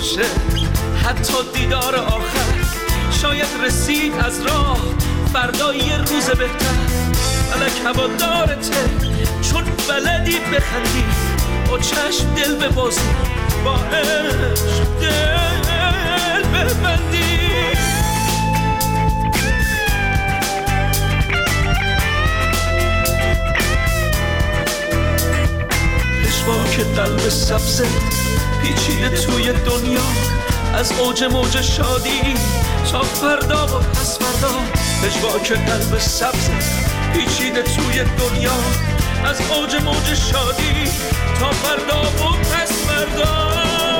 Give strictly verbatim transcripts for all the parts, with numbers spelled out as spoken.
باشه، حتی دیدار آخر شاید رسید از راه فردا یه روز بهتر. فلک هوادارته چون بلدی بخندی، با چشم دل ببازی، با عشق دل ببندی. پشواک قلب سبزه پیچیده توی دنیا، از اوج موج شادی تا فردا و پس فردا. پشواک قلب سبزه پیچیده توی دنیا، از اوج موج شادی تا فردا و پس فردا.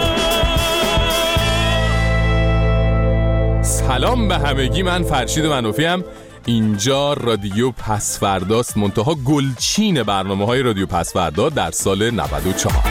سلام به همگی، من فرشید منوفی ام. اینجا رادیو پسفرداست، منتها گلچین برنامه های رادیو پسفردا در سال نود و چهار.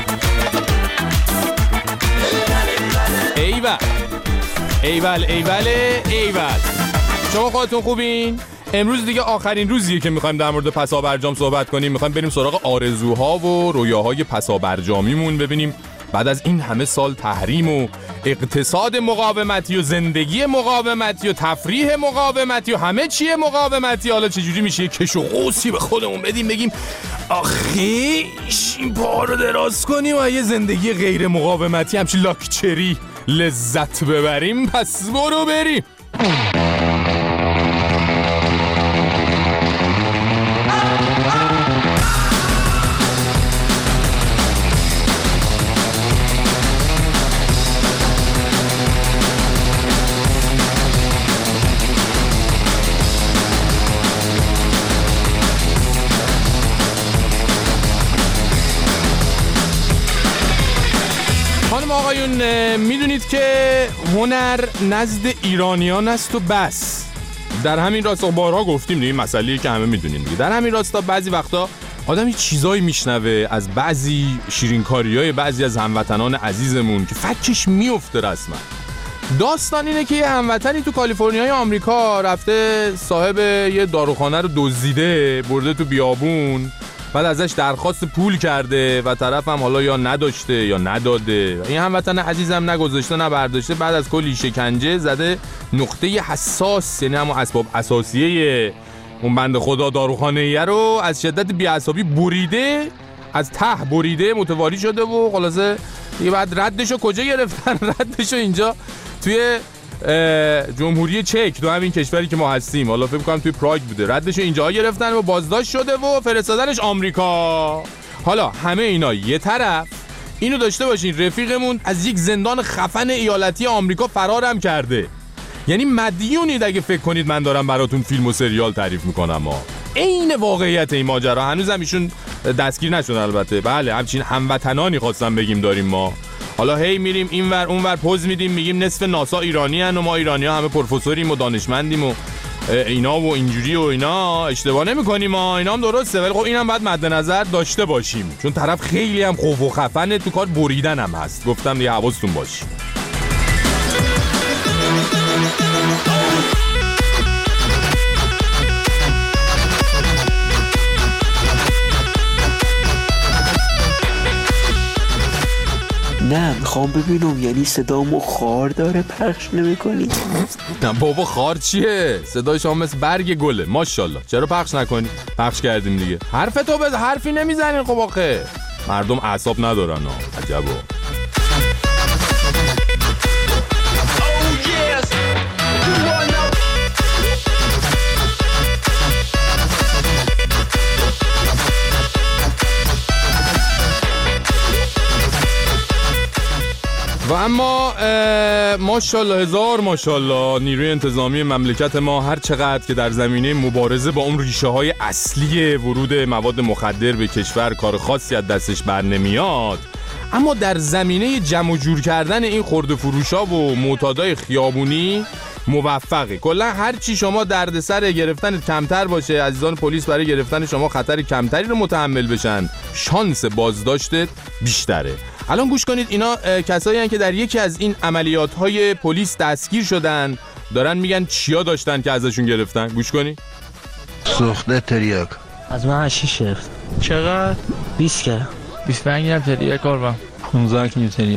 ایول ایول ایول ایول، شما خودتون خوبین؟ امروز دیگه آخرین روزیه که میخوایم در مورد پسابرجام صحبت کنیم. میخوایم بریم سراغ آرزوها و رویاهای پسابرجامیمون، ببینیم بعد از این همه سال تحریم و اقتصاد مقاومتی و زندگی مقاومتی و تفریح مقاومتی و همه چیه مقاومتی، حالا چجوری میشه کش و قوسی به خودمون بدیم بگیم آخیش این پا رو دراز کنیم و یه زندگی غیر مقاومتی همچی لاکچری لذت ببریم. پس برو بریم. آقایون، میدونید که هنر نزد ایرانیان است و بس. در همین راستا بارها گفتیم دیگه، مسئله‌ای که همه میدونین دیگه. در همین راستا بعضی وقتا آدم یه چیزایی میشنوه از بعضی شیرینکاریای بعضی از هموطنان عزیزمون که فکش میفته رسما. داستان اینه که یه هموطنی تو کالیفرنیای آمریکا رفته صاحب یه داروخانه رو دزدیده، برده تو بیابون، بعد ازش درخواست پول کرده و طرف هم حالا یا نداشته یا نداده. این هموطن عزیزم نگذاشته نه برداشته، بعد از کلی شکنجه زده نقطه حساس، یعنی همون اسباب اساسیه اون بنده خدا داروخانه ایه رو از شدت بی‌عصابی بریده، از ته بریده، متواری شده و خلاصه دیگه بعد ردشو کجا گرفتن؟ ردشو اینجا توی جمهوری چک، تو همین کشوری که ما هستیم، حالا فکر کنم توی پراگ بوده، ردشو اینجا گرفتن و بازداشت شده و فرستادنش آمریکا. حالا همه اینا یه طرف، اینو داشته باشین رفیقمون از یک زندان خفن ایالتی آمریکا فرارم کرده. یعنی مدیونید اگه فکر کنید من دارم براتون فیلم و سریال تعریف میکنم. ها عین واقعیت این ماجرا. هنوزم ایشون دستگیر نشدن البته. بله همچین هموطنانی خواستم بگیم داریم ما. حالا هی میریم اینور اونور پوز میدیم، میگیم نصف ناسا ایرانی ان و ما ایرانی ها همه پروفسوریم و دانشمندیم و اینا و اینجوری و اینا. اشتباه نمی‌کنیم ما، اینا هم درسته، ولی خب اینم باید مد نظر داشته باشیم، چون طرف خیلی هم خوف و خفنه، تو کار بریدن هم هست. گفتم دیگه حواستون باشه. نه میخوام ببینم یعنی صدامو خار داره پخش نمی کنی؟ نه بابا خار چیه؟ صدای شما مثل برگ گله ماشاءالله. چرا پخش نکنی؟ پخش کردیم دیگه. حرف تو بز حرفی نمیزنین خب آخه مردم اعصاب ندارن. ها عجبا. و اما ماشاءالله هزار ماشاءالله نیروی انتظامی مملکت ما هر چقدر که در زمینه مبارزه با اون ریشه های اصلی ورود مواد مخدر به کشور کار خاصی از دستش بر نمیاد، اما در زمینه جمع و جور کردن این خرده فروشا و معتادای خیابونی موفقه. کلا هر چی شما دردسر گرفتن کمتر باشه، عزیزان پلیس برای گرفتن شما خطر کمتری رو متحمل بشن، شانس بازداشتت بیشتره. الان گوش کنید، اینا کسایی هستن که در یکی از این عملیات‌های پلیس دستگیر شدن، دارن میگن چیا داشتن که ازشون گرفتن. گوش کنید. سوخته تریاک از من هشیش گرفت. چقدر؟ بیست گرم. بیست و پنج گرم تریاک قربان. پانزده کیلو تریاک.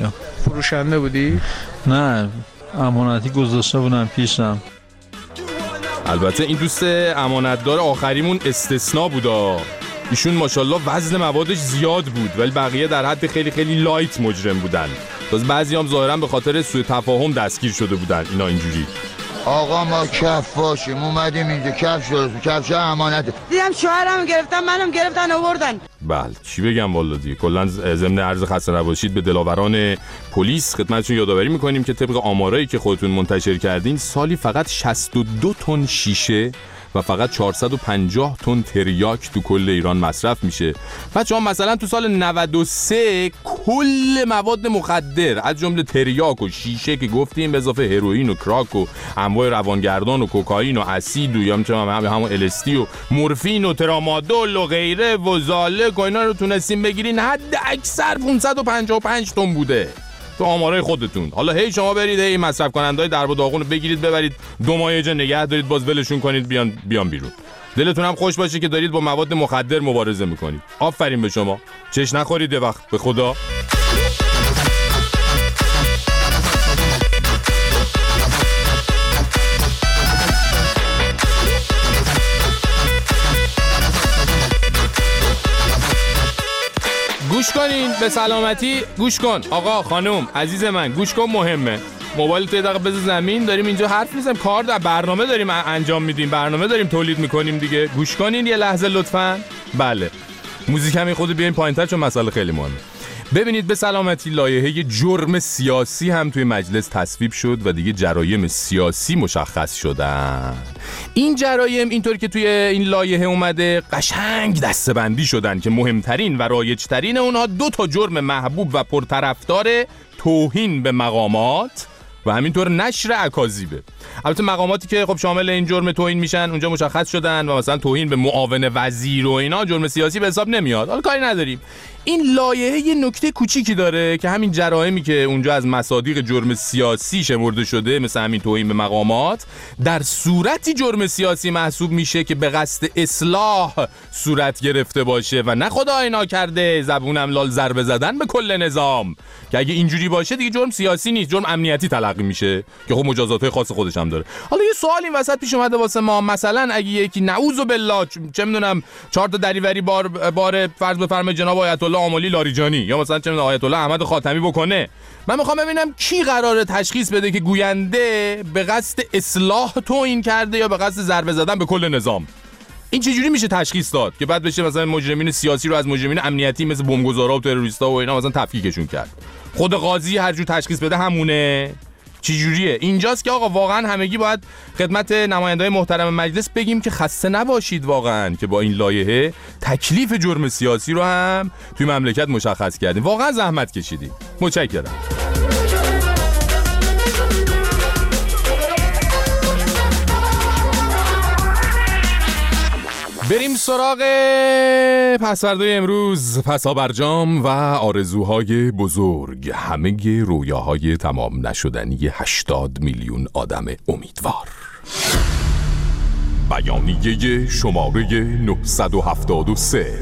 فروشنده بودی؟ نه، امانتی گذاشته بودم پیشم. البته این دوست امانتدار آخریمون استثناء بودا. ایشون ماشاءالله وزن موادش زیاد بود ولی بقیه در حد خیلی خیلی لایت مجرم بودن. باز بعضی هم ظاهرا به خاطر سوء تفاهم دستگیر شده بودن اینا اینجوری. آقا ما کف باشیم اومدیم اینجا کف شد کفش امانته. دیدم شوهرم گرفتن منم گرفتن آوردن. بله چی بگم والا دیگه. کلا ضمن عرض خسته نباشید به دلاوران پلیس خدمتتون یادآوری میکنیم که طبق آمارایی که خودتون منتشر کردین سالی فقط شصت و دو تن شیشه و فقط چهارصد و پنجاه تن تریاک تو کل ایران مصرف میشه. بچه‌ها مثلا تو سال نود و سه کل مواد مخدر از جمله تریاک و شیشه که گفتیم به اضافه هروئین و کراک و انواع روانگردان و کوکائین و اسید و یا همون همون ال اس دی و مورفین و ترامادول و غیره و زالک و اینا رو تونستیم بگیرین حد اکثر پانصد و پنجاه و پنج تن بوده تو آمارای خودتون. حالا هی شما برید هی مصرف کنندهای درب و داغون رو بگیرید ببرید دو ماه یه جا نگه دارید باز ولشون کنید بیان بیان بیرون. دلتون هم خوش باشه که دارید با مواد مخدر مبارزه میکنید. آفرین به شما. چش نخورید وقت به خدا. گوش کنین به سلامتی. گوش کن آقا خانم عزیز من گوش کن مهمه. موبایل تو یه دقیقه بذار زمین. داریم اینجا حرف میزنیم کار در برنامه داریم انجام میدیم برنامه داریم تولید میکنیم دیگه. گوش کنین یه لحظه لطفاً. بله موزیک همین خود بیاین پایین‌تر چون مسئله خیلی مهمه. ببینید به سلامتی لایحه جرم سیاسی هم توی مجلس تصویب شد و دیگه جرایم سیاسی مشخص شدن. این جرایم اینطور که توی این لایحه اومده قشنگ دسته‌بندی شدن که مهمترین و رایج‌ترین اونها دو تا جرم محبوب و پرطرفدار توهین به مقامات و همینطور نشر اکاذیبه. البته مقاماتی که خب شامل این جرم توهین میشن اونجا مشخص شدن و مثلا توهین به معاون وزیر و اینا جرم سیاسی به حساب نمیاد. حالا کاری نداریم. این لایحه یه نکته کوچیکی داره که همین جرائمی که اونجا از مصادیق جرم سیاسی شمرده شده مثل همین توهین به مقامات در صورتی جرم سیاسی محسوب میشه که به قصد اصلاح صورت گرفته باشه و نه خدای ناکرده زبونم لال ضربه زدن به کل نظام که اگه اینجوری باشه دیگه جرم سیاسی نیست جرم امنیتی تلقی میشه که خب مجازات‌های خاص خودش هم داره. حالا یه سوال این وسط پیش اومده واسه ما مثلا اگه یکی نعوذ بالله چه میدونم چهار تا دریوری بار بار فرض بفرمایید جناب آیت الله آملی لاریجانی یا مثلا چه میدونم آیت الله احمد خاتمی بکنه من میخوام ببینم کی قراره تشخیص بده که گوینده به قصد اصلاح توهین کرده یا به قصد ضربه زدن به کل نظام. این چجوری میشه تشخیص داد که بعد بشه مثلا مجرمین سیاسی رو از مجرمین امنیتی مثل بمبگذارا و تروریستا و اینا مثلا تفکیکشون کرد. خود قاضی هر جور تشخیص بده همونه. چجوریه؟ اینجاست که آقا واقعا همگی باید خدمت نماینده‌های محترم مجلس بگیم که خسته نباشید واقعا که با این لایحه تکلیف جرم سیاسی رو هم توی مملکت مشخص کردیم. واقعا زحمت کشیدیم. متشکرم. بریم سراغ پسوردهای امروز. پسابرجام و آرزوهای بزرگ، همه رویاهای تمام نشدنی هشتاد میلیون آدم امیدوار. بیانیه شماره نهصد و هفتاد و سه.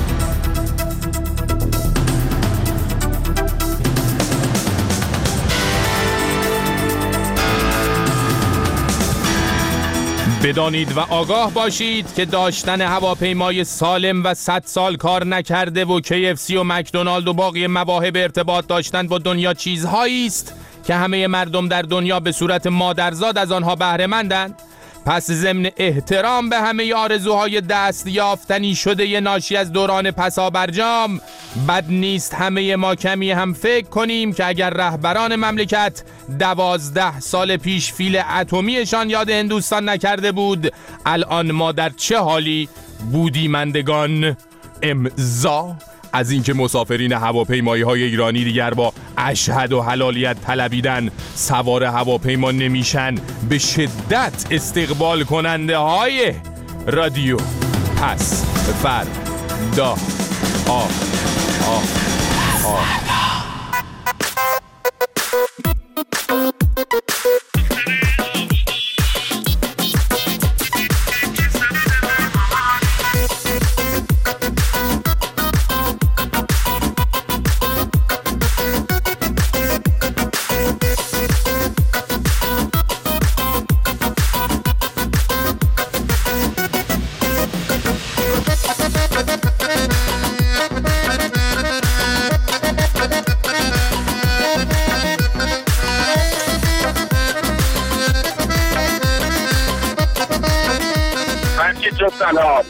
بدانید و آگاه باشید که داشتن هواپیمای سالم و صد سال کار نکرده و کی اف سی و مکدونالد و باقی مواهب ارتباط داشتن با دنیا چیزهایی است که همه مردم در دنیا به صورت مادرزاد از آنها بهره مندند. پس ضمن احترام به همه آرزوهای دست یافتنی شده ناشی از دوران پسابرجام، بد نیست همه ما کمی هم فکر کنیم که اگر رهبران مملکت دوازده سال پیش فیل اتمیشان یاد هندوستان نکرده بود، الان ما در چه حالی بودیمندگان؟ امضا از اینکه مسافرین هواپیمایی های ایرانی دیگر با اشهد و حلالیت طلبیدن سوار هواپیما نمیشن به شدت استقبال کننده های رادیو پس فردا. آه آه آه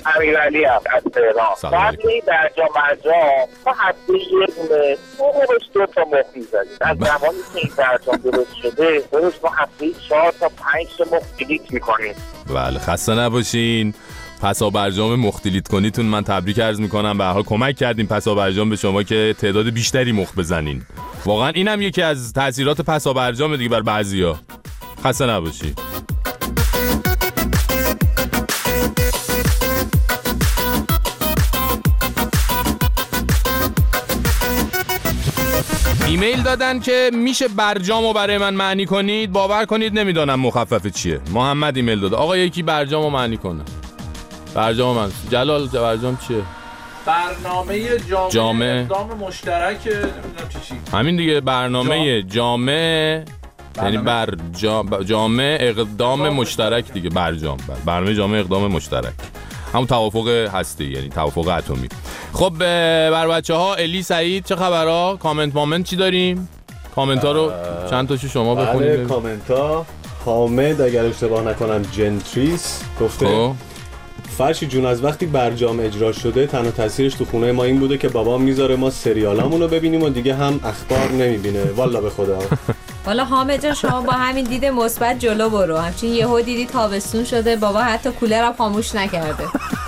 امیرعلی هم از تهران. بعد این برجام برجام ما هفته یه دونه فوقش دو تا مخ میزدیم. از زمانی که این برجام درست شده درست ما هفته چهار تا پنج تا مخ دیلیت میکنیم. بله خسته نباشین. پسا برجام مخ دیلیت کنیتون من تبریک عرض میکنم. به هر حال کمک کردیم پسا برجام به شما که تعداد بیشتری مخ بزنین. واقعا اینم یکی از تاثیرات پسا برجام دیگه بر بعضیا. خسته نباشین. ایمیل دادن که میشه برجامو برای من معنی کنید. باور کنید نمیدونم مخفف چیه. محمد ایمیل داده آقا یکی برجامو معنی کنه. برجام من جلال برجام چیه؟ برنامه جامعه, جامعه. اقدام مشترک نمیدونم چی چی همین دیگه برنامه جامعه یعنی بر جام... جامعه اقدام مشترک دیگه برجام بر. برنامه جامعه اقدام مشترک همون توافق هستی یعنی توافق اتمی. خب بر بچه ها الی سعید چه خبرها؟ کامنت مامنت چی داریم؟ کامنت ها رو چند تاشو شما بخونید. بله کامنت ها. حامد اگر اشتباه نکنم جنتریس گفته خب. فرشی جون از وقتی برجام اجرا شده تنها تاثیرش تو خونه ما این بوده که بابام میذاره ما سریالامونو ببینیم و دیگه هم اخبار نمیبینه. والا به خدا. والا حامد جان شما با همین دید مثبت جلو برو. همچین یهو دیدی تابستون شده بابا حتی کولرم خاموش نکرده.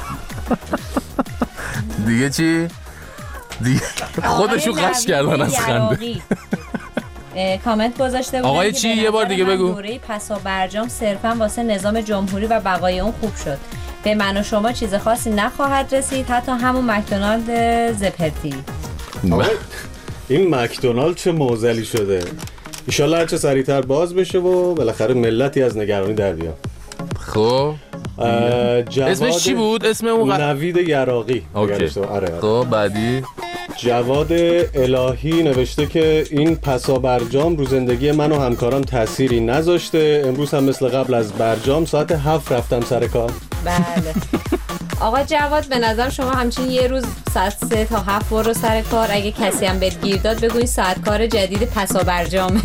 دیگه چی؟ دیگه خودشو قش کردن از خنده. کامنت گذاشته بودن آقای چی یه بار دیگه بگو. دوره پسا برجام صرفا واسه نظام جمهوری و بقای اون خوب شد. به من و شما چیز خاصی نخواهد رسید حتی همون مکدونالد زپرتی. این مکدونالد چه موزلی شده. ایشالله هرچه سریعتر باز بشه و بالاخره ملتی از نگرانی در بیاد. خب اسمش چی بود؟ اسم اون غ... نوید یراقی. اوکی. خب بعدی جواد الهی نوشته که این پسا برجام رو زندگی من و همکارام تأثیری نذاشته. امروز هم مثل قبل از برجام ساعت هفت رفتم سر کار. بله آقا جواد به نظر شما همچین یه روز ساعت سه تا هفت برو سر کار. اگه کسی هم بهت گیر داد بگو این ساعت کار جدید پسا برجامه.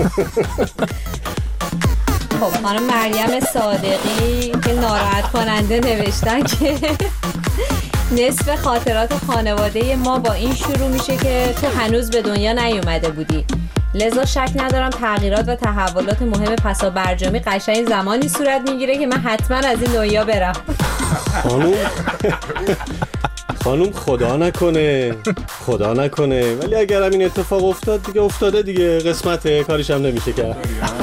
خب خانم مریم صادقی که ناراحت کننده نوشتن که نصف خاطرات خانواده ما با این شروع میشه که تو هنوز به دنیا نیومده بودی. لذا شک ندارم تغییرات و تحولات مهم پسا برجامی قشنگ زمانی صورت میگیره که من حتما از این دنیا برم. خانوم خانوم خدا نکنه خدا نکنه ولی اگرم این اتفاق افتاد دیگه افتاده دیگه قسمته کاریش هم نمیشه کرد.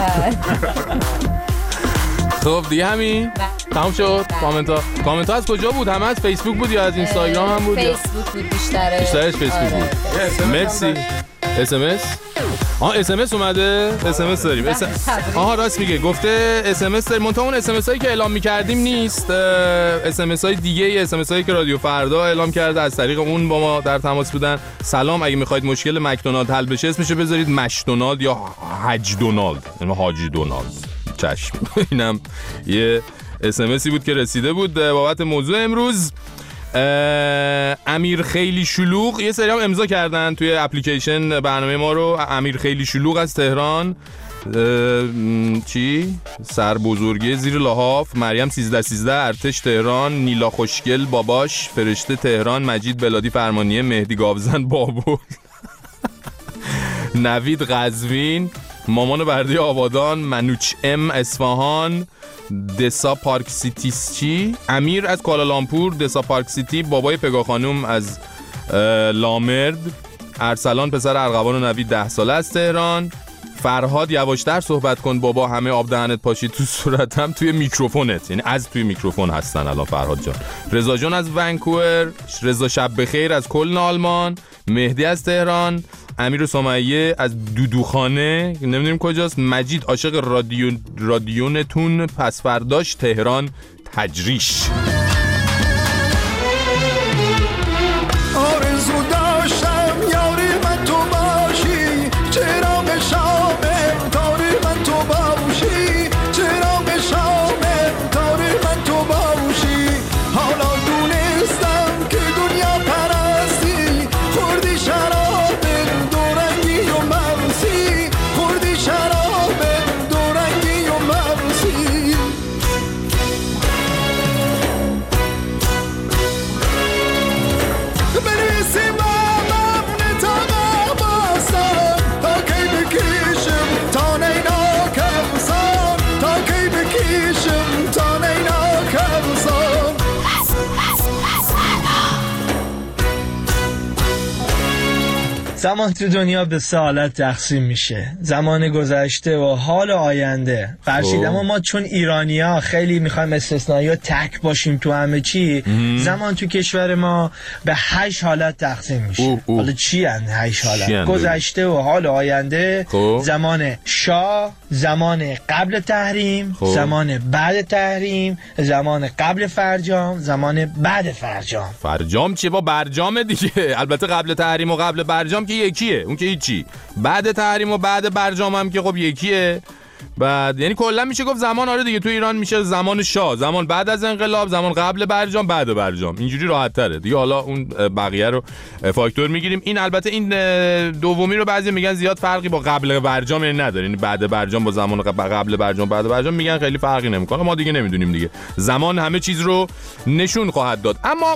خب دیگه همین تمام شد. کامنت ها کامنت ها از کجا بود؟ همه از فیسبوک بود یا از اینستاگرام هم بود؟ فیسبوک بود بیشتره. بیشترش فیسبوک بود. مرسی. اس ام اس آها اس ام اس اومده. اس ام اس داریم. آها راست میگه گفته اس ام اس داریم. منتها اون اس ام اس هایی که اعلام می‌کردیم نیست. اس ام اس های دیگه اس ام اس هایی که رادیو فردا اعلام کرده از طریق اون با ما در تماس بودن. سلام اگه می‌خواید مشکل مکدونالد حل بشه اسمشو بذارید مشدونالد یا حج دونالد یعنی حاجی دونالد. چشم. اینم یه اس ام اسی بود که رسیده بود بابت موضوع امروز. امیر خیلی شلوغ یه سری هم امضا کردن توی اپلیکیشن برنامه ما رو. امیر خیلی شلوغ از تهران. چی؟ سر بزرگی زیر لحاف. مریم سیزده سیزده ارتش تهران. نیلا خوشگل باباش فرشته تهران. مجید بلادی فرمانیه. مهدی گاوزن بابول. نوید قزوین. مامان بردی آبادان. منوچ ام اصفهان. دسا پارک سیتی چی؟ امیر از کوالالامپور. دسا پارک سیتی. بابای پگاه خانوم از لامرد. ارسلان پسر ارغوان و نوید ده ساله از تهران. فرهاد یواشتر صحبت کن بابا همه آب دهنت پاشید تو صورتم توی میکروفونت یعنی از توی میکروفون هستن الان فرهاد جان. رضا جان از ونکوور. رضا شب بخیر از کلن آلمان. مهدی از تهران. امیر سمیه از دودوخانه نمیدونیم کجاست. مجید عاشق رادیو رادیونتون پس فرداش تهران تجریش. آرزو داشتم یاری من تو باشی چرا به شامم تاری من تو باشی چرا به شامم تاری من تو باشی حالا دونستم که دنیا پرستی خوردی شراب دورنگی و مرسی خوردی شراب دورنگی و مرسی زمان تو دنیا به سه حالت تقسیم میشه، زمان گذشته و حال آینده. فرشید اما ما چون ایرانی‌ها خیلی میخوایم استثنایی و تک باشیم تو همه چی، زمان تو کشور ما به هشت حالت تقسیم میشه. اوه اوه. حالا چی هست هشت حالت؟ گذشته و حال آینده، خوب. زمان شاه، زمان قبل تحریم، خوب. زمان بعد تحریم، زمان قبل فرجام، زمان بعد فرجام. فرجام چیه؟ با برجام دیگه. البته قبل تحریم و قبل برجام که یکیه، اون که هیچی. بعد تحریم و بعد برجام هم که خب یکیه. بعد یعنی کلا میشه گفت زمان، آره دیگه، تو ایران میشه زمان شاه، زمان بعد از انقلاب، زمان قبل برجام، بعد برجام. اینجوری راحت تره دیگه. حالا اون بقیه رو فاکتور میگیریم. این البته این دومی رو بعضی میگن زیاد فرقی با قبل برجام نداره، یعنی بعد برجام با زمان قبل برجام بعد برجام میگن خیلی فرقی نمیکنه. ما دیگه نمیدونیم دیگه، زمان همه چیز رو نشون خواهد داد. اما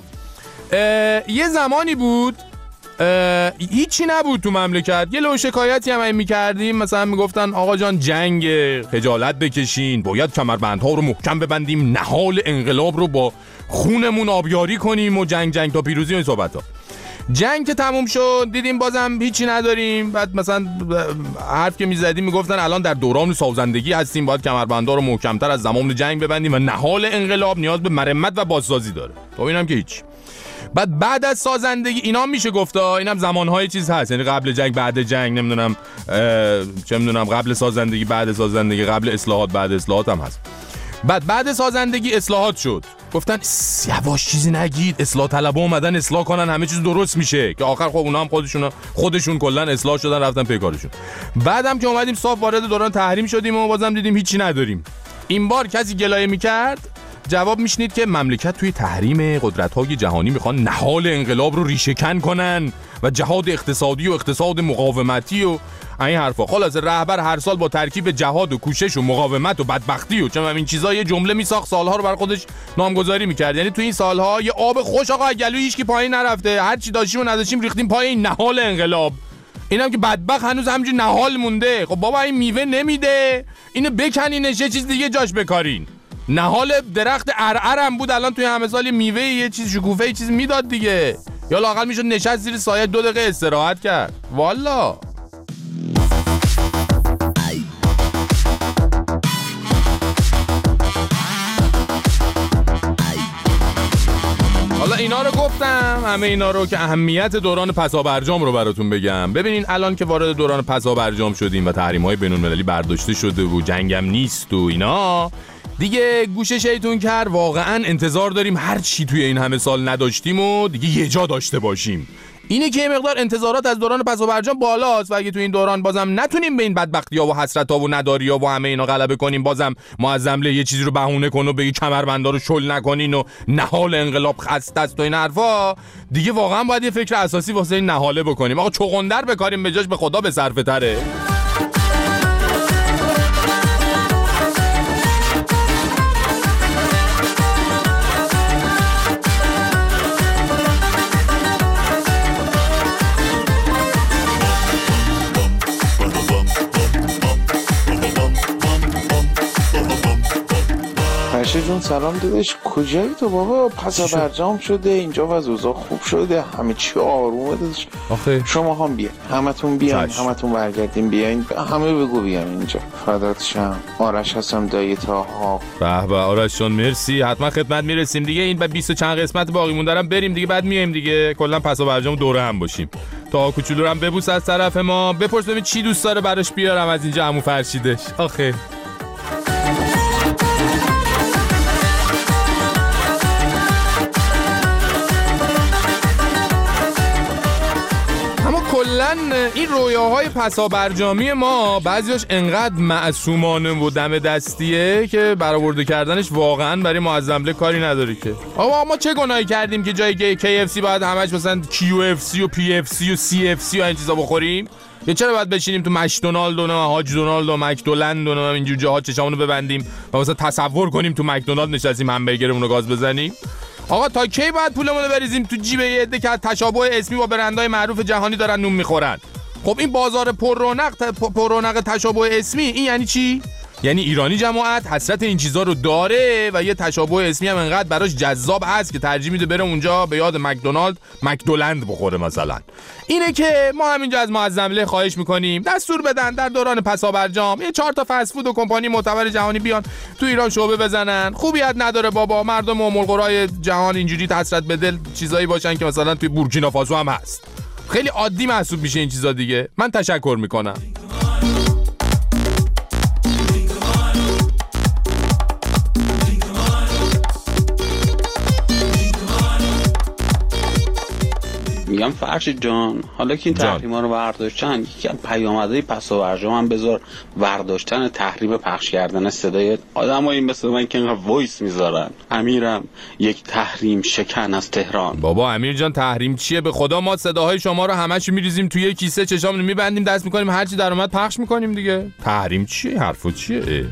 یه زمانی بود هیچی نبود تو مملکت. یه لو شکایتی هم این میکردیم، مثلا میگفتن آقا جان جنگ، خجالت بکشین، باید کمربندها رو محکم ببندیم، نهال انقلاب رو با خونمون آبیاری کنیم و جنگ جنگ تا پیروزی و این صحبت ها. جنگ که تموم شد دیدیم بازم هیچی نداریم. بعد مثلا حرف که میزدیم میگفتن الان در دوران سازندگی هستیم، باید کمربندها رو محکمتر از زمان جنگ ببندیم و نهال انقلاب نیاز به مرمت و بازسازی داره. تو اینم که هیچ. بعد بعد از سازندگی اینا میشه گفتا، اینم زمانهای چیز هست، یعنی قبل جنگ بعد جنگ، نمیدونم چه میدونم، قبل سازندگی بعد سازندگی، قبل اصلاحات بعد اصلاحات هم هست. بعد بعد سازندگی اصلاحات شد، گفتن یواش چیزی نگید، اصلاح طلبا اومدن اصلاح کنن همه چیز درست میشه، که آخر خب اونا هم خودشون خودشون کلا اصلاح شدن رفتن پی کارشون. بعدم که اومدیم صاف وارد دوران تحریم شدیم و بازم دیدیم هیچی نداریم. این بار کسی گلایه میکرد، جواب میشنید که مملکت توی تحریم، قدرت‌های جهانی میخوان نهال انقلاب رو ریشه‌کن کنن و جهاد اقتصادی و اقتصاد مقاومتی و این حرفا. خلاص رهبر هر سال با ترکیب جهاد و کوشش و مقاومت و بدبختی و چه این چیزا یه جمله میساخت، سالها رو برای خودش نامگذاری میکرد. یعنی تو این سالها یه آب خوش آقا گلوی هیچ کی پایین نرفته، هر چی داشتیم و نداشتیم ریختیم پای این نهال انقلاب. اینم که بدبخت هنوز همینجوری نهال مونده. خب بابا این میوه نمیده، اینو بکنینش یه چیز دیگه جاش بکارین. نهال درخت ارعر هم بود، الان توی همه سال میوه یه چیز شکوفه یه چیز میداد دیگه، یا لااقل میشد نشست زیر سایه دو دقیقه استراحت کرد. والا حالا اینا رو گفتم، همه اینا رو که اهمیت دوران پسابرجام رو براتون بگم. ببینین الان که وارد دوران پسابرجام شدیم و تحریم‌های بین‌المللی برداشته شده و جنگم نیست و اینا، دیگه گوشه شیطون کرد. واقعا انتظار داریم هر چی توی این همه سال نداشتیم و دیگه یه جا داشته باشیم. اینه که یه مقدار انتظارات از دوران پسابرجام بالاست و اگه تو این دوران بازم نتونیم به این بدبختی‌ها و حسرت‌ها و نداری‌ها و همه اینا غلبه کنیم، بازم معظمله یه چیزی رو بهونه کن و بگی کمربندا رو شل نکنین و نهال انقلاب خسته است و این حرفا، دیگه واقعا باید یه فکر اساسی واسه این نهاله بکنیم. آقا چغندر بکاریم به جاش، به خدا به صرفه تره. جون سلام داداش، کجایی تو بابا؟ پس برجام شده اینجا و اوضاع خوب شده، همه چی آرومه داداش. آخه شما هم بیاین، همتون بیاین، همتون برگردین بیاین، همه بگو بیاین اینجا. فدات شم. آرش هستم دایی تاها. به به آرش جان مرسی، حتما خدمت میرسیم دیگه. این بعد بیست چند قسمت باقی موندارم بریم دیگه، بعد میایم دیگه کلا پس برجام دوره هم باشیم. تا کوچولو هم ببوس از طرف ما، بپرس ببین چی دوست داره براش بیارم از اینجا عمو فرشیدش. آخه کلن این رویاهای پسابرجامی ما بعضیاش انقدر معصومانه و دم دستیه که برآورده کردنش واقعا برای معظمله کاری نداره. که آقا ما چه گناهی کردیم که جای کی اف سی باید همش مثلا کیو اف سی و پی اف سی و سی اف سی و این چیزا بخوریم؟ یا چرا باید بشینیم تو مکدونالد و هاج دونالد و مکدولند و اینجور جاها چشامونو ببندیم و مثلا تصور کنیم تو مکدونالد نشستیم همبرگرمون رو گاز بزنیم؟ آقا تا کی باید پولمون رو بریزیم تو جیب یه عده که تشابه اسمی با برندهای معروف جهانی دارن نون میخورن؟ خب این بازار پر رونق پر رونق تشابه اسمی این یعنی چی؟ یعنی ایرانی جماعت حسرت این چیزا رو داره و یه تشابه اسمی هم انقدر براش جذاب هست که ترجیح میده بره اونجا به یاد مکدونالد مکدولند بخوره مثلا. اینه که ما همینجا از معظمله خواهش میکنیم دستور بدن در دوران پسابرجام یه چهار تا فست فود و کمپانی معتبر جهانی بیان تو ایران شعبه بزنن. خوبیت نداره بابا، مردم ام القرای جهان اینجوری حسرت به دل چیزایی باشن که مثلا توی بورکینافاسو هم هست. خیلی عادی محسوب میشه این چیزا دیگه. من تشکر میکنم. میگم فرشید جان، حالا که این تحریما رو برداشتن، یکی از پیامدهای پسابرجام هم بذار برداشتن تحریم پخش کردن صدای آدمایی مثل من که اینقدر وایس میذارن. امیرم یک تحریم شکن از تهران. بابا امیر جان تحریم چیه؟ به خدا ما صداهای شما رو همه‌شو میریزیم توی کیسه، چشامون رو میبندیم، دست میکنیم، هر چی در اومد پخش میکنیم دیگه. تحریم چیه؟ حرفو چیه؟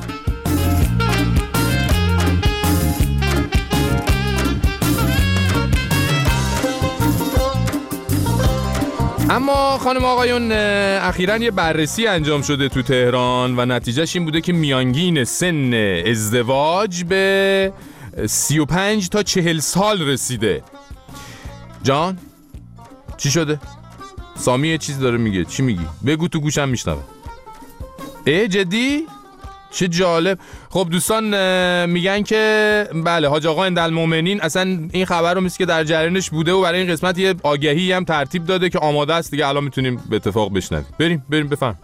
اما خانم آقایون، اخیراً یه بررسی انجام شده تو تهران و نتیجهش این بوده که میانگین سن ازدواج به سی و پنج تا چهل سال رسیده. جان چی شده؟ سامی یه چیز داره میگه. چی میگی؟ بگو تو گوشم میشنوه. اه جدی؟ چه جالب. خب دوستان میگن که بله حاج آقا اندالمومنین اصلا این خبر رو مثل که در جریانش بوده و برای این قسمت یه آگهی هم ترتیب داده که آماده است دیگه. الان میتونیم به اتفاق بشنویم. بریم بریم بفهم.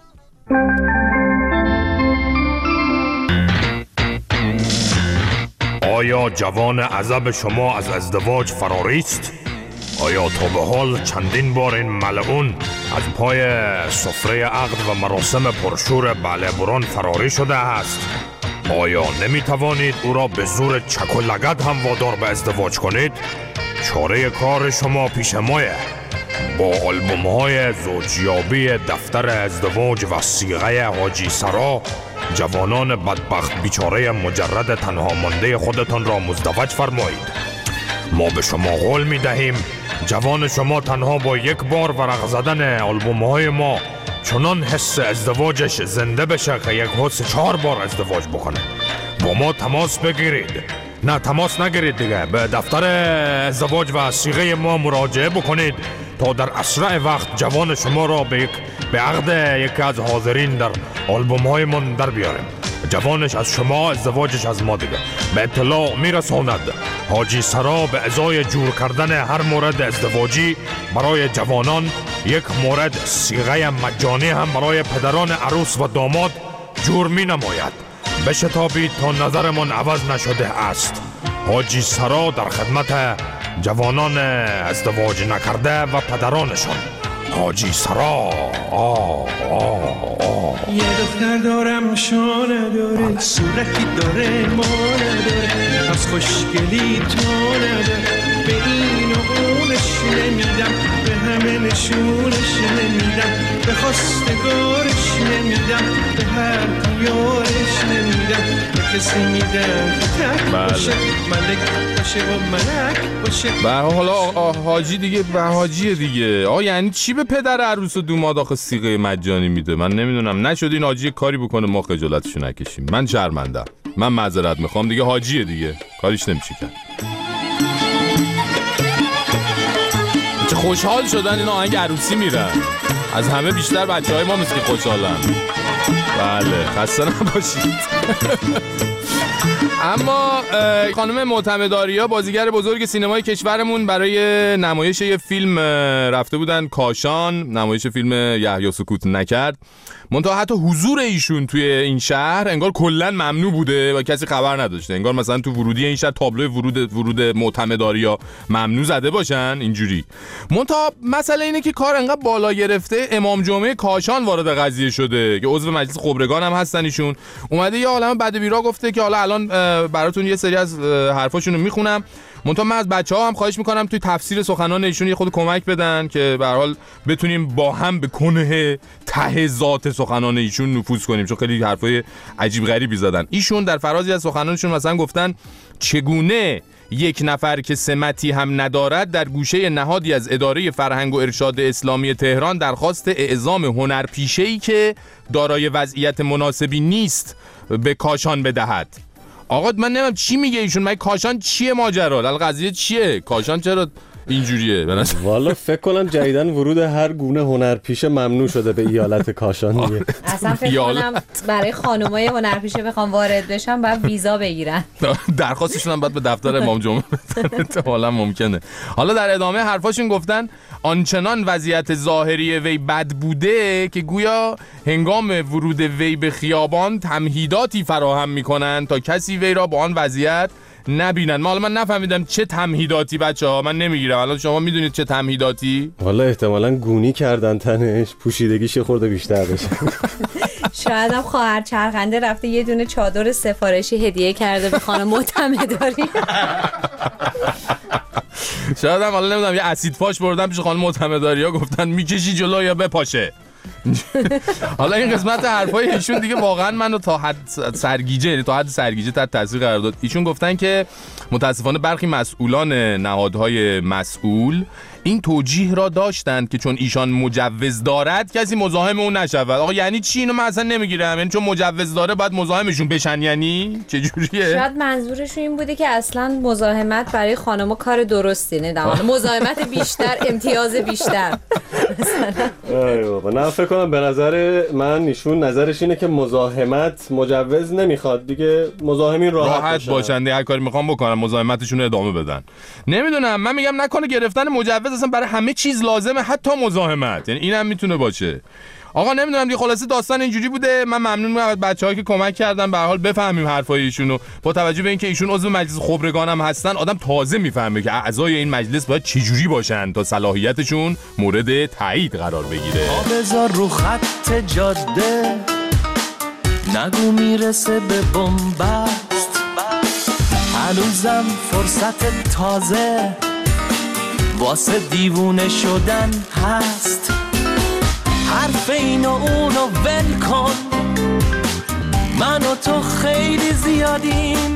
آیا جوان عزب شما از ازدواج فراری است؟ آیا تا به حال چندین بار این ملعون از پای سفره عقد و مراسم پرشور بله فراری شده است؟ آیا نمی توانید او را به زور چک و لگد هم وادار به ازدواج کنید؟ چاره کار شما پیش مایه. با آلبوم های زوجیابی دفتر ازدواج و صیغه حاجی سرا جوانان بدبخت بیچاره مجرد تنها مانده خودتان را مزدوج فرمایید. ما به شما قول می دهیم جوان شما تنها با یک بار ورق زدن آلبوم های ما چنان حس ازدواجش زنده بشه که یک حس چهار بار ازدواج بکنه. با ما تماس بگیرید. نه تماس نگیرید دیگه، به دفتر ازدواج و صیغه ما مراجعه بکنید تا در اسرع وقت جوان شما را به یک به عقد یکی از حاضرین در آلبوم های من در بیاریم. جوانش از شما، ازدواجش از ما دیگه. به اطلاع میرساند حاجی سرا به ازای جور کردن هر مورد ازدواجی برای جوانان یک مورد صیغه مجانی هم برای پدران عروس و داماد جور می نماید. بشتابید تا نظرمان عوض نشده است. حاجی سرا در خدمت جوانان ازدواج نکرده و پدرانشان. حاجی سرا. آه آه آه. یه دختر دارم شانه داره، صورتی داره ما نداره، از خوشگلی تو نداره. به این و اونش نمیدم، به همه نشونش نمیدم، به خواستگارش نمیدم، به هر دیارش نمیدم. به کسی میدم که تک باشه، ملک باشه و ملک باشه. به حالا حاجی دیگه به حاجیه دیگه. آه یعنی چی به پدر عروس و دوماد آخه صیغه مجانی میده؟ من نمیدونم. نشد این حاجی کاری بکنه ما خجالتشو نکشیم. من شرمندم. من معذرت میخوام دیگه. حاجیه دیگه، کاریش نمیشه کرد. چه خوشحال شدن این آهنگ عروسی میرن. از همه بیشتر بچهای ما مثل خوشحالن. بله خسته نباشید. اما خانم معتمدآریا بازیگر بزرگ سینمای کشورمون برای نمایش یه فیلم رفته بودن کاشان، نمایش فیلم یحیی سکوت نکرد. منتها حتی حضور ایشون توی این شهر انگار کلا ممنوع بوده و کسی خبر نداشته. انگار مثلا تو ورودی این شهر تابلوی ورود ورود معتمدآریا ممنوع زده باشن اینجوری. منتها مسئله اینه که کار انقدر بالا گرفته، امام جمعه کاشان وارد قضیه شده که عضو مجلس خبرگان هم هستن ایشون. اومده یه عالمه بد بیرا گفته که حالا الان براتون یه سری از حرفاشونو میخونم. منتها من از بچه‌ها هم خواهش میکنم توی تفسیر سخنان ایشون یه خود کمک بدن که به هر حال بتونیم با هم به کنه ته ذات سخنان ایشون نفوذ کنیم، چون خیلی حرفای عجیب غریبی زدن. ایشون در فرازی از سخنانشون مثلا گفتن چگونه یک نفر که سمتی هم ندارد در گوشه نهادی از اداره فرهنگ و ارشاد اسلامی تهران درخواست اعزام هنرپیشه‌ای که دارای وضعیت مناسبی نیست به کاشان بدهد. آقا من نمیدونم چی میگه ایشون، من کاشان چیه ماجرا؟ القضیه چیه؟ کاشان چرا اینجوریه؟ والا فکر کنم جدیدن ورود هر گونه هنرپیشه ممنوع شده به ایالت کاشان دیگه. اصلا فکر کنم برای خانمای هنرپیشه بخوام وارد بشن باید ویزا بگیرن. درخواستشون هم باید به دفتر امام جمعه بدن. حالا ممکنه. حالا در ادامه حرفاشون گفتن آنچنان وضعیت ظاهری وی بد بوده که گویا هنگام ورود وی به خیابان تمهیداتی فراهم میکنن تا کسی وی را با آن وضعیت نبینن. ما حالا من نفهمیدم چه تمهیداتی بچه‌ها، من نمیگیرم. الان شما میدونید چه تمهیداتی؟ والا احتمالاً گونی کردن تنش، پوشیدگیش خورده بیشتر بشه. شاید هم خواهر چرخنده رفته یه دونه چادر سفارشی هدیه کرده به خانم معتمداری. شاید هم حالا نمیدونم یه اسید پاش بردن پیش خانم معتمداریا گفتن میکشی جلو یا بپاشه. حالا این قسمت حرفای ایشون دیگه واقعا منو تا حد سرگیجه، یعنی تا حد سرگیجه تحت تاثیر قرار داد. ایشون گفتن که متاسفانه برخی مسئولان نهادهای مسئول این توجیه را داشتند که چون ایشان مجوز دارد کسی مزاحم اون نشود. آقا یعنی چی؟ اینو من اصلا نمیگیرم. یعنی چون مجوز داره باید مزاحمشون بشن؟ یعنی چه جوریه؟ شاید منظورشون این بوده که اصلا مزاحمت برای خانم‌ها کار درستی نه، مزاحمت بیشتر، امتیاز بیشتر. ای بابا نه، فکر کنم به نظر من ایشون نظرش اینه که مزاحمت مجوز نمیخواد دیگه، مزاحمین راحت, راحت باشن دیگه، هر کاری میخوام بکنن، مزاحمتشون رو ادامه بدن. نمیدونم، من میگم نکنه گرفتن مجوز اصلا برای همه چیز لازمه، حتی مزاحمت، یعنی اینم میتونه باشه. آقا نمیدونم دیگه، خلاصه داستان اینجوری بوده. من ممنونم از بچه‌ها که کمک کردن به هر حال بفهمیم حرفای ایشونو. با توجه به اینکه ایشون عضو مجلس خبرگان هم هستن، آدم تازه میفهمه که اعضای این مجلس باید چجوری باشن تا صلاحیتشون مورد تایید قرار بگیره. بذار رو خط جاده نگو میرسه به بنبست، هنوزم فرصت تازه واسه دیوونه شدن هست. حرف اینو اونو ول کن، من و تو خیلی زیادیم،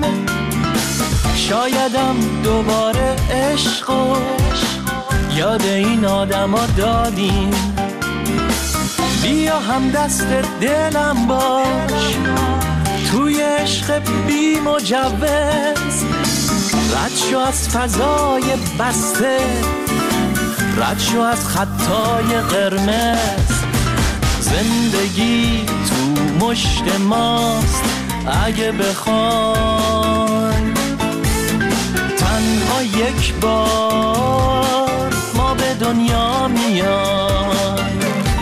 شایدم دوباره عشقو یاد این آدما دادیم. بیا هم دست دلم باش توی عشق بی مجوز، رد شو از فضای بسته، رد شو از خطای قرمز. زندگی تو مشت ماست، اگه بخوایم تنها یک بار ما به دنیا میایم.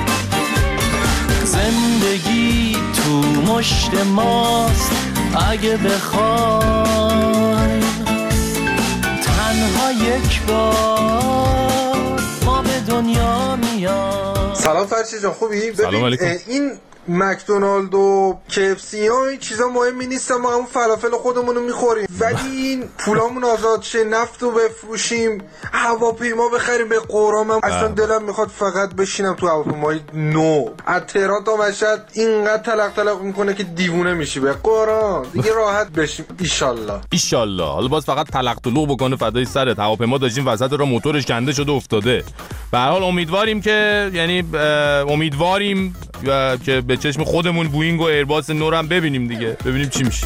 زندگی تو مشت ماست، اگه بخوایم تنها یک بار ما به دنیا میایم. سلام فرشی جان، خوبی؟ سلام علیکم. این مکدونالد و کفسی ها این چیزا مهمی نیستن، ما همون فلافل خودمونو میخوریم، ولی این پولامون آزاد شه، نفت رو بفروشیم، هواپیما بخریم. به قرآن اصلا دلم میخواد فقط بشینم تو هواپیمای نو. از تهران تا مشهد اینقدر تلق تلق میکنه که دیوونه میشی. به قرآن دیگه راحت بشیم ایشالله ایشالله. حالا باز فقط تلق تلق بکنه فدای سرت. هواپیما داشتیم وسط راه موتورش کنده شده افتاده. به هر حال امیدواریم که یعنی امیدواریم و که به چشم خودمون بوینگ و ایرباس نور هم ببینیم دیگه، ببینیم چی میشه.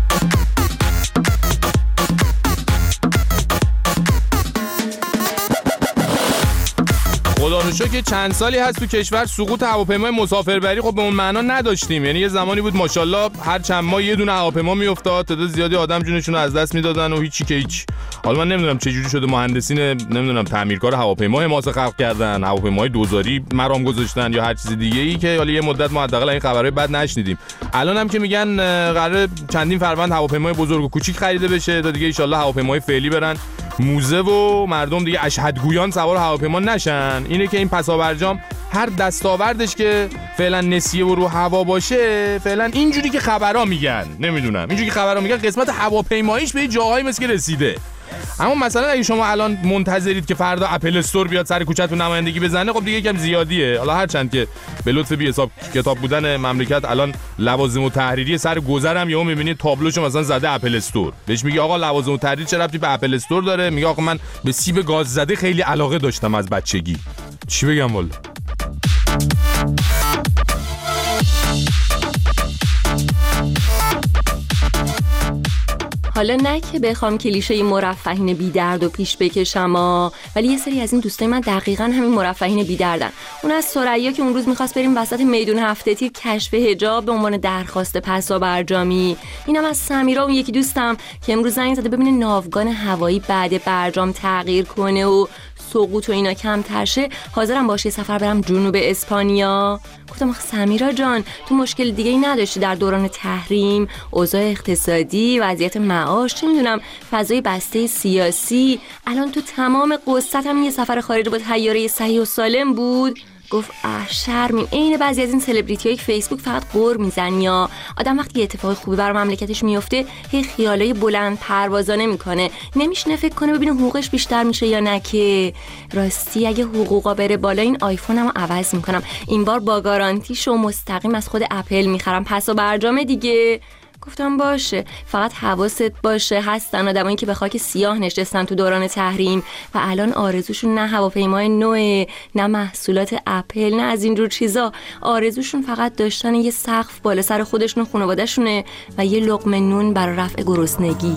خدا رو شکر که چند سالی هست تو کشور سقوط هواپیمای مسافربری خب به اون معنا نداشتیم. یعنی یه زمانی بود ماشاءالله هر چند ماه یه دونه هواپیما میافتاد، تعداد زیادی آدم جونشون رو از دست میدادن و هیچی که هیچ. حالا من نمیدونم چه جوری شده مهندسین نمیدونم تعمیرکار هواپیما حماسه خلق کردن، هواپیمای دوزاری مرام گذاشتن یا هر چیز دیگه ای که حالا یه مدت ما حداقل این خبرای بد نشنیدیم. الان هم که میگن قراره چندین فروند هواپیمای بزرگ و کوچیک خریده بشه تا دیگه ان شاءالله هواپیمای فعلی برن موزه و مردم دیگه اشهدگویان سوار هواپیما نشن. اینه که این پسابرجام هر دستاوردش که فعلا نسیه و رو هوا باشه، فعلا اینجوری که خبرا میگن، نمیدونم اینجوری که خبرا میگن قسمت هواپیماییش به جاهایی مثل رسیده. اما مثلا اگه شما الان منتظرید که فردا اپل استور بیاد سر کوچه‌تون نمایندگی بزنه، خب دیگه یکم زیادیه. حالا هرچند که به لطف بی حساب کتاب بودن مملکت الان لوازم و تحریری سر گذرم یهو میبینید تابلوشو مثلا زده اپل استور، بهش میگه آقا لوازم و تحریر چه ربطی به اپل استور داره؟ میگه آقا من به سیب گاز زده خیلی علاقه داشتم از بچگی. چی بگم والا؟ حالا نه که بخوام کلیشه مرفهین بی درد و پیش بکشم ها، ولی یه سری از این دوستای من دقیقاً همین مرفهین بی دردن. اون از ثریا که اون روز می‌خواست بریم وسط میدون هفته تیر کشف حجاب به عنوان درخواست پسا برجامی. اینم از سمیرا، اون یکی دوستم که امروز زنگ زده ببینه ناوگان هوایی بعد برجام تغییر کنه و سقوط و اینا کمتر شه، حاضرم باشه سفر برم جنوب اسپانیا. گفتم آخه سمیرا جان، تو مشکل دیگه ای نداشتی در دوران تحریم؟ اوضاع اقتصادی، وضعیت معاش، چه میدونم فضای بسته سیاسی، الان تو تمام قصت هم یه سفر خارجی با طیاره صحیح و سالم بود. گفت اه شرمیم. عین بعضی از این سلبریتی‌های فیسبوک فقط قر میزنن، یا آدم وقتی اتفاق خوبی برای مملکتش میفته هی خیالای بلند پروازانه میکنه، نمیشنه فکر کنه ببینه حقوقش بیشتر میشه یا نه. که راستی اگه حقوقا بره بالا این آیفونمو عوض میکنم، این بار با گارانتیشو مستقیم از خود اپل میخرم، پسا برجام دیگه. گفتم باشه، فقط حواست باشه هستن آدمایی که به خاک سیاه نشستن تو دوران تحریم و الان آرزوشون نه هواپیمای نوئه، نه محصولات اپل، نه از این جور چیزا. آرزوشون فقط داشتن یه سقف بالا سر خودشون و خانواده‌شونه و یه لقمه نون برای رفع گرسنگی.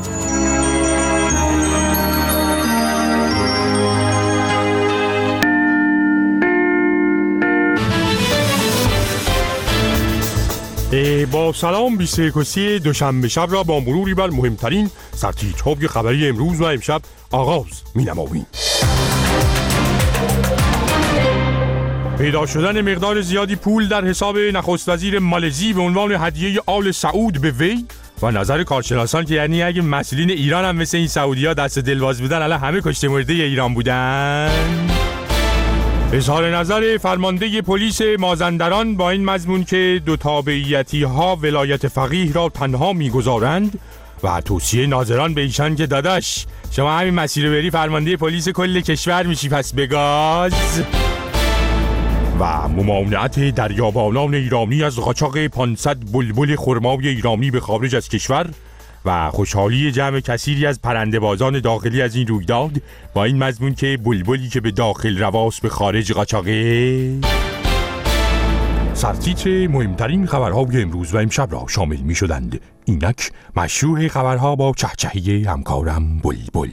با سلام، بیست و یکم دوشنبه شب را با مروری بر مهمترین سرتیترهای خبری امروز و امشب آغاز می‌نماییم. پیدا شدن مقدار زیادی پول در حساب نخست وزیر مالزی به عنوان هدیه آل سعود به وی و نظر کارشناسان که یعنی اگه مسئولین ایران هم مثل این سعودی‌ها دست دلواز بودن الان همه کشته مرده ایران بودن. اظهار نظر فرمانده پلیس مازندران با این مضمون که دو تابعیتی ها ولایت فقیه را تنها میگذارند و توصیه ناظران به ایشان که داداش شما همین مسیر بری فرمانده پلیس کل کشور میشی پس بگاز. و ممانعت دریابانان ایرانی از قاچاق پانصد بلبل خرمای ایرانی به خارج از کشور و خوشحالی جمع کثیری از پرنده‌بازان داخلی از این رویداد با این مضمون که بلبلی که به داخل رواس به خارج قاچاقه. سرتیتر مهمترین خبرهای امروز و امشب را شامل می شدند. اینک مشروع خبرها با چهچهی همکارم بلبل.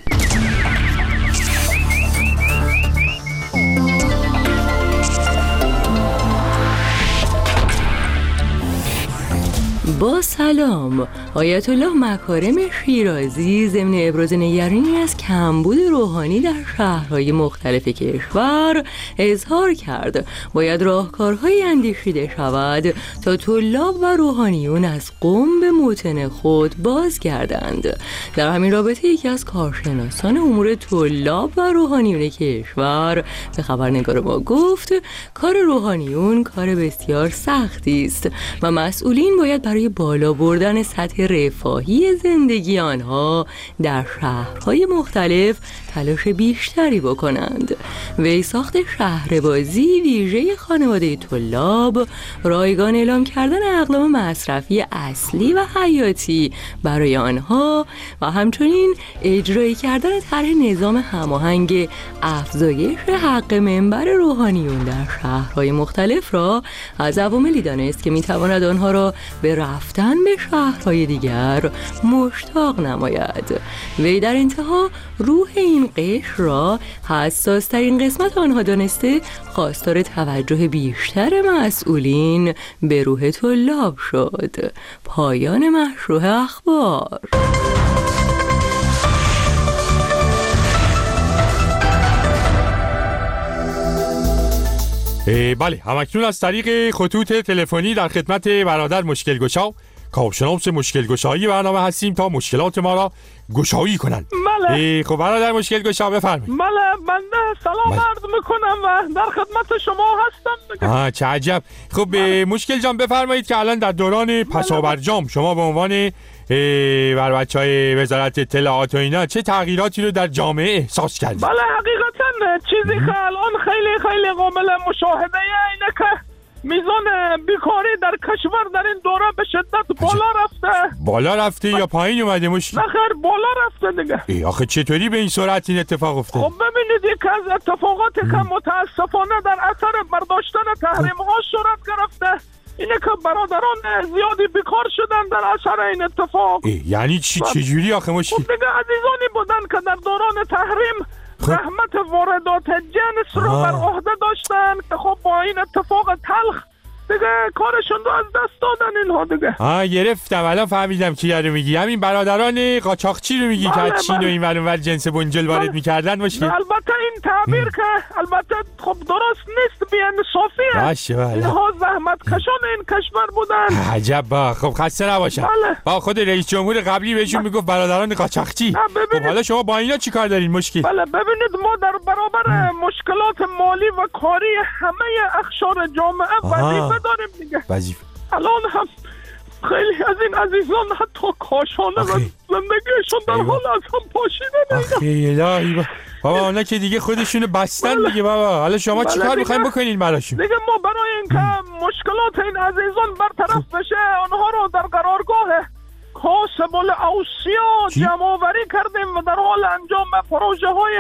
با سلام، آیت الله مکارم شیرازی ضمن ابراز نگرانی از کمبود روحانی در شهرهای مختلف کشور اظهار کرد باید راهکارهایی اندیشیده شود تا طلاب و روحانیون از قم به موطن خود بازگردند. در همین رابطه یکی از کارشناسان امور طلاب و روحانیون کشور به خبرنگار ما گفت کار روحانیون کار بسیار سختی است و مسئولین باید برای بالا بردن سطح رفاهی زندگی آنها در شهرهای مختلف تلاش بیشتری بکنند. وی ساخت شهربازی ویژه خانواده طلاب، رایگان اعلام کردن اقلام مصرفی اصلی و حیاتی برای آنها و همچنین اجرایی کردن طرح نظام هماهنگ افزایش حق منبر روحانیون در شهرهای مختلف را از عواملی دانست که میتواند آنها را به رفتن به شهرهای دیگر مشتاق نماید. وی در انتها روح این قشر را حساس ترین قسمت آنها دانسته خواستار توجه بیشتر مسئولین به روح طلاب شد. پایان مشروع اخبار. بله، همکنون از طریق خطوط تلفنی در خدمت برادر مشکل گشا کارشناس مشکل گشایی برنامه هستیم تا مشکلات ما را گشایی کنند. بله. خب برادر مشکل گشا بفرمایید. بله، بنده سلام عرض میکنم و در خدمت شما هستم. آه چه عجب. خب بله. مشکل جان بفرمایید که الان در دوران پسابرجام شما به عنوان بر بچهای وزارت اطلاعات و اینا چه تغییراتی رو در جامعه احساس کردید؟ بله، حقیقتا چیزی که الان خیلی خیلی قابل مشاهده اینه که میزان بیکاری در کشور در این دوره به شدت بالا رفته. بالا رفته یا پایین اومده مشکل؟ نه خیر، بالا رفته دیگه. ای آخه چطوری به این سرعت این اتفاق افتاد؟ خب ببینید یکی از اتفاقاتی که متاسفانه در اثر برداشتن تحریم ها صورت گرفته اینه که برادران زیادی بیکار شدن در اثر این اتفاق. یعنی چی چجوری آخه مشکل؟ خب دیگه عزیزانی بودن که در دوران تحریم زحمت واردات جنس رو بر عهده داشتن که خب با این اتفاق تلخ دیگه کارشون رو از دست دادن اینها دیگه. آه گرفتم، الان فهمیدم چی رو میگی. همین برادران قاچاقچی رو میگی که از چین و این ور اونور جنس بنجل وارد میکردن باشه. البته این تعبیر که البته خب درست نیست، بی انصافیه. باشه بله. اینها زحمت کشان این کشور بودن. عجب با. خب خسته نباشن. بله. با خود رئیس جمهور قبلی بهشون میگفت برادران قاچاقچی. خب حالا شما با اینا چی کار دارین مشکل؟ بله ببینید ما در برابر مشکلات مالی و کاری همه اقشار جامعه وظیفه داریم دیگه. وظیفه. الان هم خیلی از این عزیزان حتی کاشانه و زندگیشون در حال از هم پاشیدن. آخی الهی بابا اونا که دیگه خودشونو بستن بله. دیگه بابا. حالا شما بله چی کار میخواین بکنین براشون؟ دیگه ما برای اینکه مشکلات این عزیزان برطرف بشه آنها رو در قرارگاه کاسب الاوصیا جمع آوری کردیم و در حال انجام پروژه های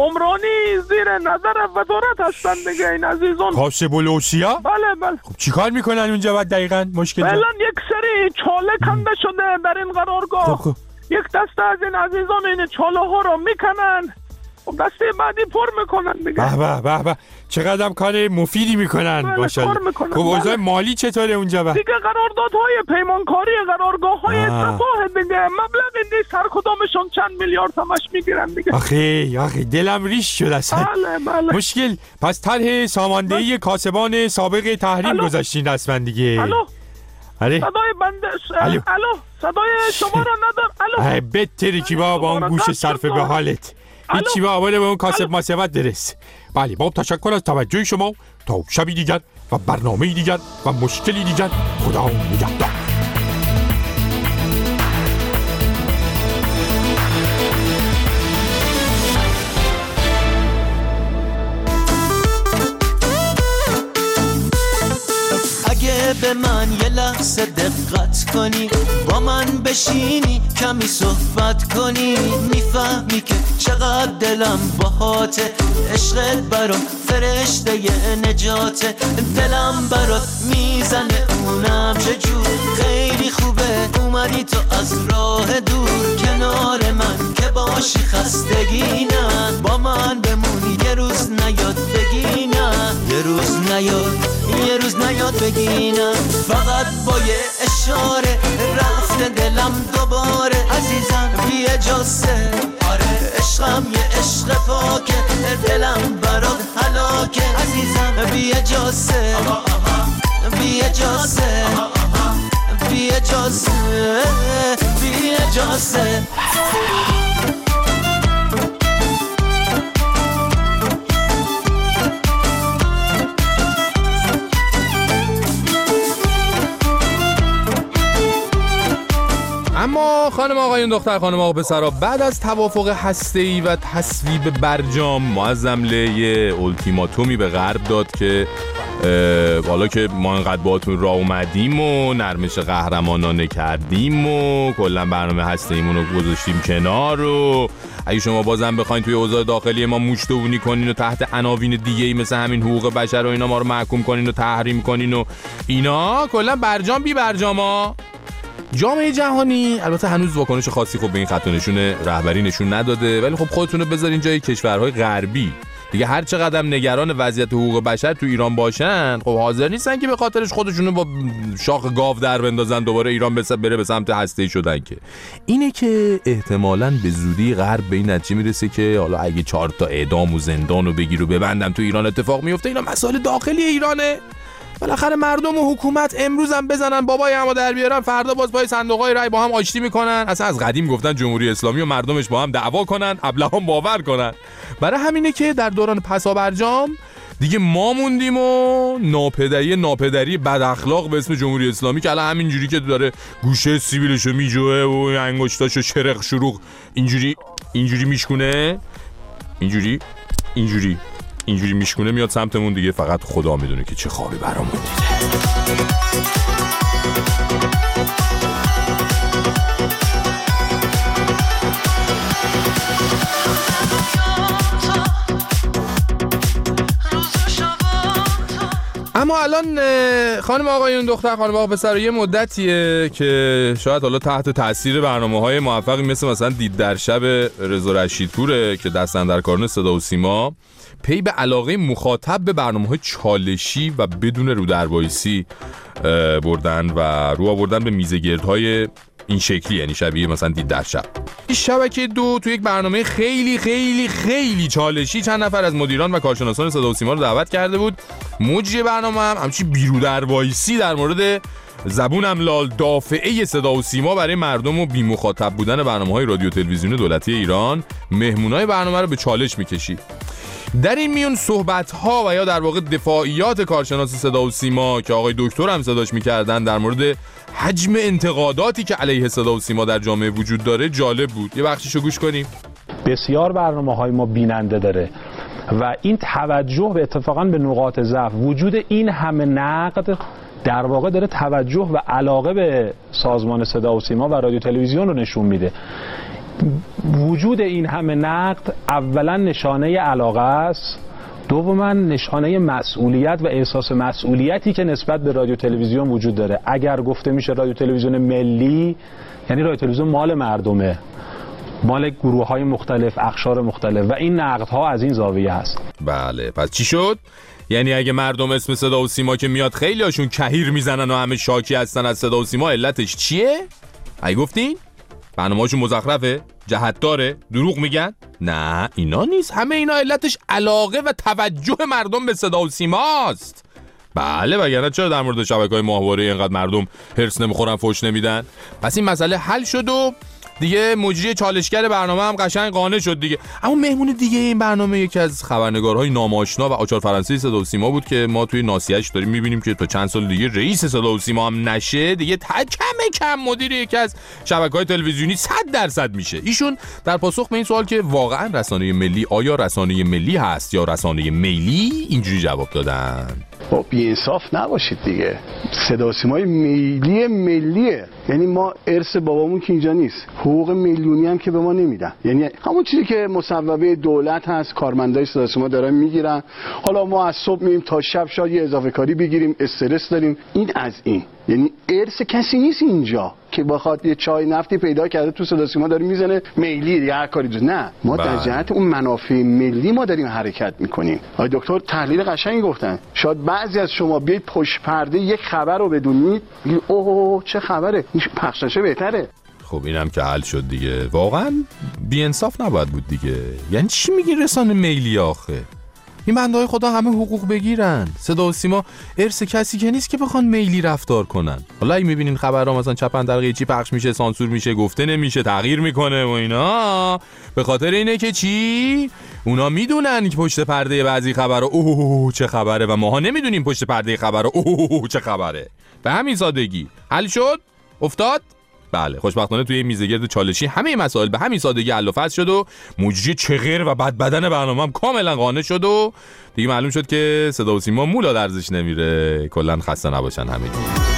عمرانی زیر نظر وزارت هستن دیگه این عزیزان. کاسب الاوصیا؟ بله بله. خب چی کار میکنن اونجا بعد دقیقاً مشکل؟ فعلا یک سری چاله کنده شده در این قرارگاه. خب یک دسته از این عزیزان این چاله ها رو میکنن و دسته بعدی پر میکنن دیگه. به به به چقدر کار مفیدی میکنن. بله ماشاءالله. خب اوضاع مالی چطوره اونجا با؟ دیگه قراردادهای پیمانکاری قرارگاه‌های تفاهم دیگه مبلغی نیست، هر کدامشون چند میلیارد همش میگیرن دیگه. آخه آخه دلم ریش شد اصلا. بله بله. مشکل پس طرح ساماندهی بله. کاسبان سابق تحریم گذاشتین رسما دیگه. الو آره. صدای بنده الو الو صدای شما رو ندار. الو بهتری که با اون گوش صرف به حالت هیچی با اول به اون کاسب ماسبت درس. بله با تشکر از توجه شما. تا شبی دیگر و برنامه دیگر و مشکلی دیگر خدا نگهدار. اگه به من یه لحظه دقت کنی با من بشینی کمی صحبت کنی میفهمی که چقدر دلم باهاته، عشقت برام فرشته ی نجاته، دلم برات میزنه اونم چجور. خیلی خوبه اومدی تو از راه دور کنار من که باشی خستگی نه، با من بمونی یه روز نیاد بگی نه، یه روز نیاد یه روز نیاد بگی نه. فقط با یه اشاره رفته دلم دوباره عزیزم بی اجازه. آره عشقم یه عشق پاکه، دلم برات هلاکه عزیزم بی اجازه بی اجازه بی اجازه بی اجازه. اما خانم آقایون دختر خانم آقا پسرا، بعد از توافق هسته‌ای و تصویب برجام ما از جمله یه التیماتومی به غرب داد که حالا که ما انقدر باهاتون راه اومدیم و نرمش قهرمانانه کردیم و کلا برنامه هسته‌ایمون رو گذاشتیم کنار و اگه شما بازم بخواید توی اوضاع داخلی ما موچ‌دوونی کنین و تحت عناوین دیگه‌ای مثل همین حقوق بشر و اینا ما رو محکوم کنین و تحریم کنین و اینا، کلا برجام بی برجاما. جامعه جهانی البته هنوز واکنش خاصی خب به این خط و نشون رهبری نشون نداده، ولی خب خودتون رو بذارین جای کشورهای غربی دیگه. هر چقدر نگران وضعیت حقوق بشر تو ایران باشن خب حاضر نیستن که به خاطرش خودشونو با شاخ گاو در بندازن دوباره ایران بره به سمت هسته‌ای شدن. که اینه که احتمالاً به زودی غرب به این نتیجه میرسه که حالا اگه چهار تا اعدام و زندان رو بگیر و ببندن تو ایران اتفاق میفته، اینا مسائل داخلی ایرانه. بالاخره مردم و حکومت امروز هم بزنن بابای همو در بیارن، فردا باز پای صندوقای رای با هم آشتی میکنن. اصلا از قدیم گفتن جمهوری اسلامی و مردمش با هم دعوا کنن، ابلهان باور کنن. برای همینه که در دوران پسا برجام دیگه ما موندیم و ناپدری ناپدری بد اخلاق به اسم جمهوری اسلامی که الان همینجوری که داره گوشه سیبیلشو میجوه و انگشتاشو چرخ شروق اینجوری اینجوری میشکونه، اینجوری اینجوری اینجوری میشکونه میاد سمتمون دیگه. فقط خدا میدونه که چه خوابی برامون دیده. اما الان خانم آقایون دختر خانم آقا پسر یه مدتیه که شاید حالا تحت تاثیر برنامه‌های موفقی مثل مثلا دید در شب رضا رشیدپوره که دست اندر کارون صدا و سیما پی به علاقه مخاطب به برنامه‌های چالشی و بدون رو در وایسی بردن و رو آوردن به میزگردهای این شکلی، یعنی شبیه مثلا دید در شب. این شبکه دو تو یک برنامه خیلی خیلی خیلی چالشی چند نفر از مدیران و کارشناسان صدا و سیما رو دعوت کرده بود. مجری برنامه هم همچی بیرو در وایسی در مورد زبونم لال دافعه صدا و سیما برای مردم و بی مخاطب بودن برنامه‌های رادیو تلویزیون دولتی ایران مهمونای برنامه رو به چالش می‌کشید. در این میون صحبت‌ها و یا در واقع دفاعیات کارشناس صدا و سیما که آقای دکتر هم صداش می‌کردن در مورد حجم انتقاداتی که علیه صدا و سیما در جامعه وجود داره جالب بود. یه بخشیشو گوش کنیم. بسیار برنامه‌های ما بیننده داره و این توجه به اتفاقاً به نقاط ضعف، وجود این همه نقد در واقع داره توجه و علاقه به سازمان صدا و سیما و رادیو تلویزیون رو نشون میده. وجود این همه نقد اولا نشانه علاقه است، دوما نشانه مسئولیت و احساس مسئولیتی که نسبت به رادیو تلویزیون وجود داره. اگر گفته میشه رادیو تلویزیون ملی، یعنی رادیو تلویزیون مال مردمه، مال گروه‌های مختلف، اقشار مختلف و این نقدها از این زاویه هست. بله، پس چی شد؟ یعنی اگه مردم اسم صدا و سیما که میاد خیلی هاشون کهیر میزنن و همه شاکی هستن از صدا و سیما، علتش چیه؟ ای گفتین؟ برنامه‌هاشون مزخرفه؟ جهت داره؟ دروغ میگن؟ نه اینا نیست، همه اینا علتش علاقه و توجه مردم به صدا و سیماست. بله، وگرنه چرا در مورد شبکه‌های ماهواره اینقدر مردم هرس نمیخورن، فوش نمیدن؟ پس این مسئله حل شد و دیگه مجری چالشگر برنامه هم قشنگ قانع شد دیگه. اما مهمون دیگه این برنامه یکی از خبرنگارهای ناماشنا و آچار فرانسه صدا و سیما بود که ما توی ناسیه‌اش داریم می‌بینیم که تا چند سال دیگه رئیس صدا و سیما هم نشه، دیگه تا کم کم مدیر یکی از شبکه‌های تلویزیونی صد درصد میشه. ایشون در پاسخ به این سوال که واقعا رسانه ملی آیا رسانه ملی هست یا رسانه میلی، اینجوری جواب دادن: با بی‌انصاف نباشید دیگه، صدا و سیمای ملی ملیه، یعنی ما ارث بابامون که اینجا نیست، حقوق میلیونی هم که به ما نمیدن، یعنی همون چیزی که مصوبه دولت هست کارمندای صدا و سیما دارن میگیرن، حالا ما از صبح میریم تا شب شاید یه اضافه کاری بگیریم، استرس داریم، این از این، یعنی ارث کسی نیست اینجا که بخواد یه چای نفتی پیدا کرده تو صدا و سیما داره میزنه ملی یا هر کاری دوست. نه، ما در جهت اون منافع ملی ما داریم حرکت میکنیم. آقای دکتر تحلیل قشنگی گفتن. شاید بعضی از شما بیاید پشت پرده یک خبر رو بدونید، اوه چه خبره، این پخششه بهتره. خب اینم که حل شد دیگه. واقعا بی‌انصاف نباید بود دیگه. یعنی چی میگی رسانه ملی آخه؟ این بنده‌های خدا همه حقوق بگیرن. صدا و سیما ارث کسی که نیست که بخوان میلی رفتار کنن. حالا اگه میبینین خبرها مثلا چپ اندرقی چی پخش میشه، سانسور میشه، گفته نمیشه، تغییر میکنه و اینا، به خاطر اینه که چی؟ اونا میدونن که پشت پرده بعضی خبرها اوه چه خبره و ماها نمیدونیم پشت پرده خبرها اوه چه خبره. به همین سادگی حل شد؟ افتاد؟ بله، خوشبختانه توی میزگرد چالشی همه مسائل به همین سادگی حل و فصل شد و مجری چغر و بد بدن برنامه هم کاملا قانع شد و دیگه معلوم شد که صدا و سیما مولا درزش نمیره. کلا خسته نباشن همین.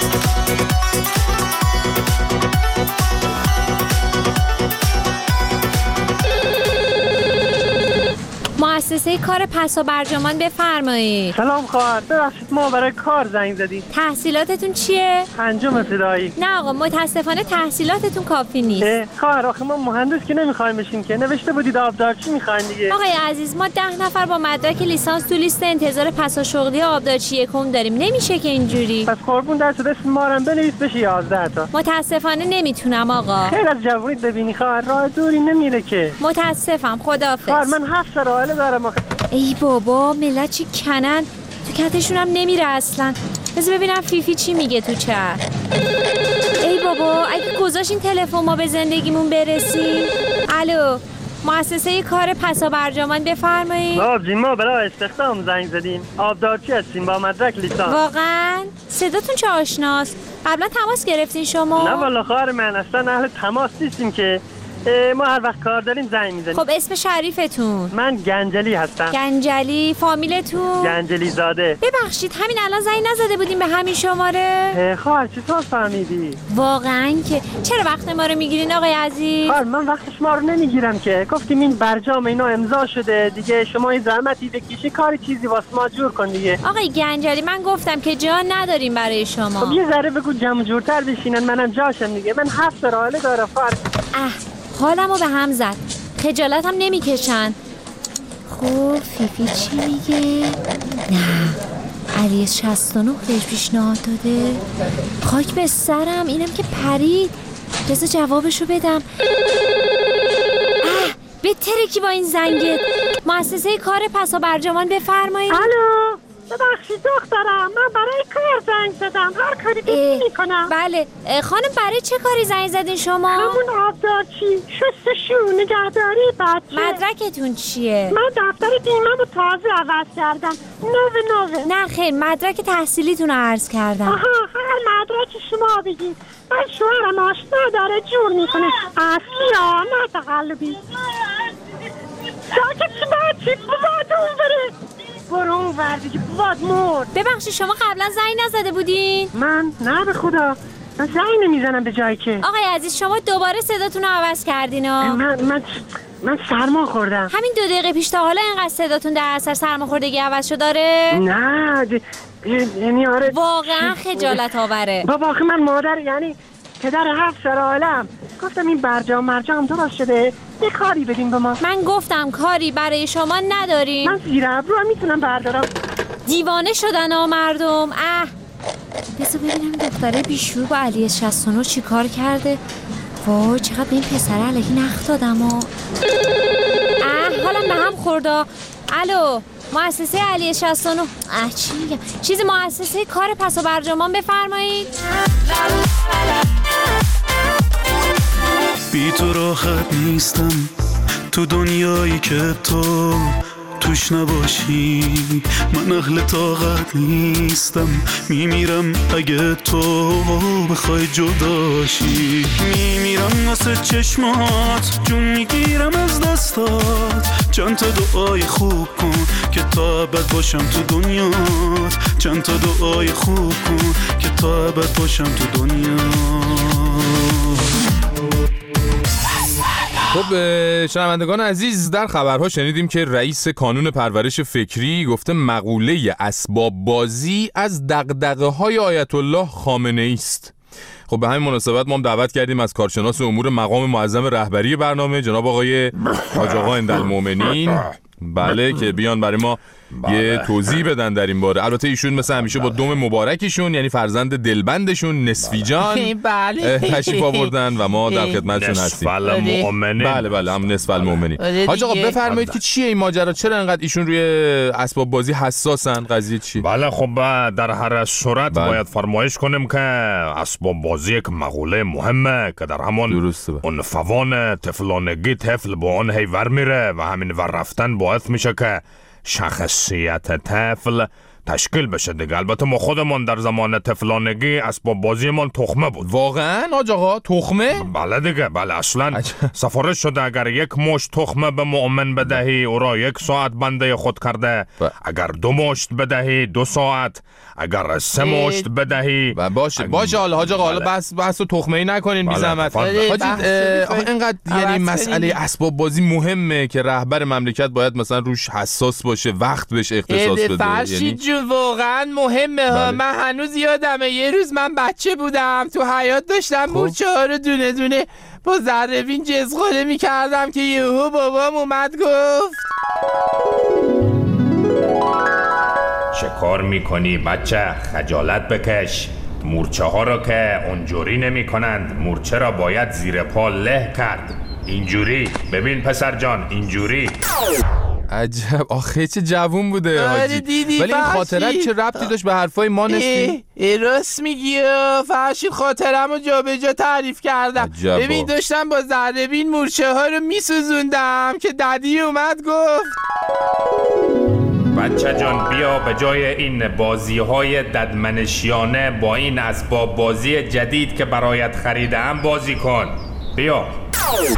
مؤسسه کار پسا برجامان بفرمایید. سلام خواهر، ببخشید ما برای کار زنگ زدیم. تحصیلاتتون چیه؟ پنجم ابتدایی. نه آقا، متاسفانه تحصیلاتتون کافی نیست. خواهر آخه ما مهندس که نمیخوایم بشیم که، نوشته بودید آبدارچی میخواین دیگه. آقای عزیز، ما ده نفر با مدرک لیسانس تو لیست انتظار پسا شغلی آبدارچی یکم داریم، نمیشه که اینجوری. پس قربون دست اسم ما رو بنویس بشه یازده تا. متاسفانه نمیتونم آقا. خیلی از جوونیت ببینی خواهر، راه دوری نمیره که. متاسفم، خداحافظ. خواهر من هفت تا راه دارم آخه. ای بابا، ملت چی کنن تو کتشون هم نمیره اصلا. بذار ببینم فیفی چی میگه تو چت. ای بابا، اگه گذاشین تلفن ما به زندگیمون برسیم. الو، مؤسسه کار پسا برجامان بفرمایید. آبجی ما برای استخدام زنگ زدیم، آبدارچی هستیم با مدرک لیسانس. واقعا؟ صداتون چه آشناست. قبلا تماس گرفتین شما؟ نه والا خواهر من اصلا اهل تماس نیستیم که، ما هر وقت کار داریم زنگ میزنیم. خب اسم شریفتون؟ من گنجلی هستم. گنجلی. فامیلتون؟ گنجلی زاده. ببخشید همین الان زنگ نزده بودیم به همین شماره؟ خواهر چطور فهمیدی؟ واقعا که چرا وقت ما رو میگیرین آقای عزیز؟ خواهر من وقت شما رو نمیگیرم که گفتیم این برجام اینا امضا شده دیگه، شما این زحمتی بکشی کاری چیزی واسه ما جور کن دیگه. آقای گنجلی من گفتم که جا نداریم برای شما. خب یه ذره بگو جمع جورتر بشینن منم جاشم دیگه. من هفت راله داره فرق. اه حالمو به هم زد. خجالتم نمیکشن. خب فیفی چی میگه؟ نه علی شصت و نه بهش پیشنهاد داده. خاک به سرم اینم که پرید. رضا جوابشو بدم. اه بهتره که با این زنگت. مؤسسه کار پسا برجامان بفرمایید. الو ببخشید دخترم من برای کار زنگ زدم. هر کاری بسی میکنم. بله خانم برای چه کاری زنگ زدین شما؟ همون آبدارچی شستشو نگهداری بچه. مدرکتون چیه؟ من دفتر دیممو تازه عوض کردم. نوه نوه. نه خیر مدرک تحصیلیتون رو عرض کردم. آها هر مدرک شما بگین. من شوهرم آشنا داره جور میکنه. اصلی ها نه تقلبی. ساکت چی بچه بابات اون بره. برو اون وردی که بابات مرد. ببخشید شما قبلا زنگ نزده بودین؟ من نه به خدا من زنگ نمیزنم به جایی که. آقای عزیز شما دوباره صداتون رو عوض کردین ها. من من من سرما خوردم. همین دو دقیقه پیش تا حالا اینقدر صداتون در اثر سرماخوردگی عوض شده داره؟ نه یعنی آره واقعا خجالت آوره. بابا آخه من مادر یعنی پدر هفت سر عالم گفتم این برجام مرجام درست شده یه کاری بدین به ما. من گفتم کاری برای شما نداریم. من زیر ابرو هم میتونم بردارم. دیوانه شدن ها مردم. اه بذار ببینم دختره بیشور با علی شصت و نه چی کار کرده. وای چقدر به این پسر علیکی نخ دادم ها. اه حالا به هم خورده. الو مؤسسه علی شصت و نه. اه چی میگم چیزی مؤسسه کار پسا برجامان بفرمایید. بی تو راحت نیستم تو دنیایی که تو توش نباشی. من اهل طاقت نیستم میمیرم اگه تو بخوای جداشی. میمیرم واسه چشمات جون میگیرم از دستات. چند تا دعای خوب کن که تا ابد باشم تو دنیات. چند تا دعای خوب کن که تا ابد باشم تو دنیات. خب شنوندگان عزیز در خبرها شنیدیم که رئیس کانون پرورش فکری گفته مقوله اسباب بازی از دغدغه‌های آیت الله خامنه‌ای است. خب به همین مناسبت ما هم دعوت کردیم از کارشناس امور مقام معظم رهبری برنامه جناب آقای حاج آقا اندالمؤمنین بله که بیان برای ما بله. یه توضیح بدن در این باره. البته ایشون مثل همیشه با دوم مبارکشون یعنی فرزند دلبندشون نصفی جان بله. تشریف آوردن و ما در خدمتشون هستیم. نصف المؤمنین. بله بله هم نصف المؤمنین. حاج آقا بفرمایید که چیه این ماجرا؟ چرا انقدر ایشون روی اسباب بازی حساسن؟ قضیه چی؟ بله خب در هر صورت بله. باید فرمایش کنیم که اسباب بازی یک مقوله مهمه که در همان اون فوان طفلانگی طفل با اون هیور میره و همین ور رفتن باعث میشه که شخصیت طفل تشکیل بشه دیگه. البته ما خودمون در زمان طفلانگی اسباب بازیمون تخمه بود. واقعا آج آقا تخمه؟ بله دیگه بله اصلا سفارش شده اگر یک مشت تخمه به مؤمن بدهی او را یک ساعت بنده خود کرده ب... اگر دو مشت بدهی دو ساعت، اگر سه مشت بدهی باشه باشه. حالا حاج آقا حالا بس بس تخمه ای نکنین بی زحمت. حاجی اینقدر یعنی مسئله اسباب بازی مهمه که رهبر مملکت باید مثلا روش حساس باشه، وقت بهش اختصاص بده. یعنی واقعا مهمه ها. من هنوز یادمه یه روز من بچه بودم تو حیاط داشتم مورچه ها رو دونه دونه با ذره‌بین جزغاله میکردم که یهو بابام اومد گفت چه کار میکنی بچه؟ خجالت بکش. مورچه ها رو که اونجوری نمی کنند، مورچه را باید زیر پا له کرد. اینجوری ببین پسر جان اینجوری. عجب آخه چه جوون بوده حاجی. ولی این خاطرت چه ربطی داشت به حرفای ما نستی؟ راست میگی فرشید خاطرم رو جا به جا تعریف کردم. ببین داشتم با ذره‌بین مورچه ها رو میسوزوندم که ددی اومد گفت بچه جان بیا به جای این بازی های ددمنشیانه با این اسباب بازی جدید که برایت خریدم بازی کن. بیا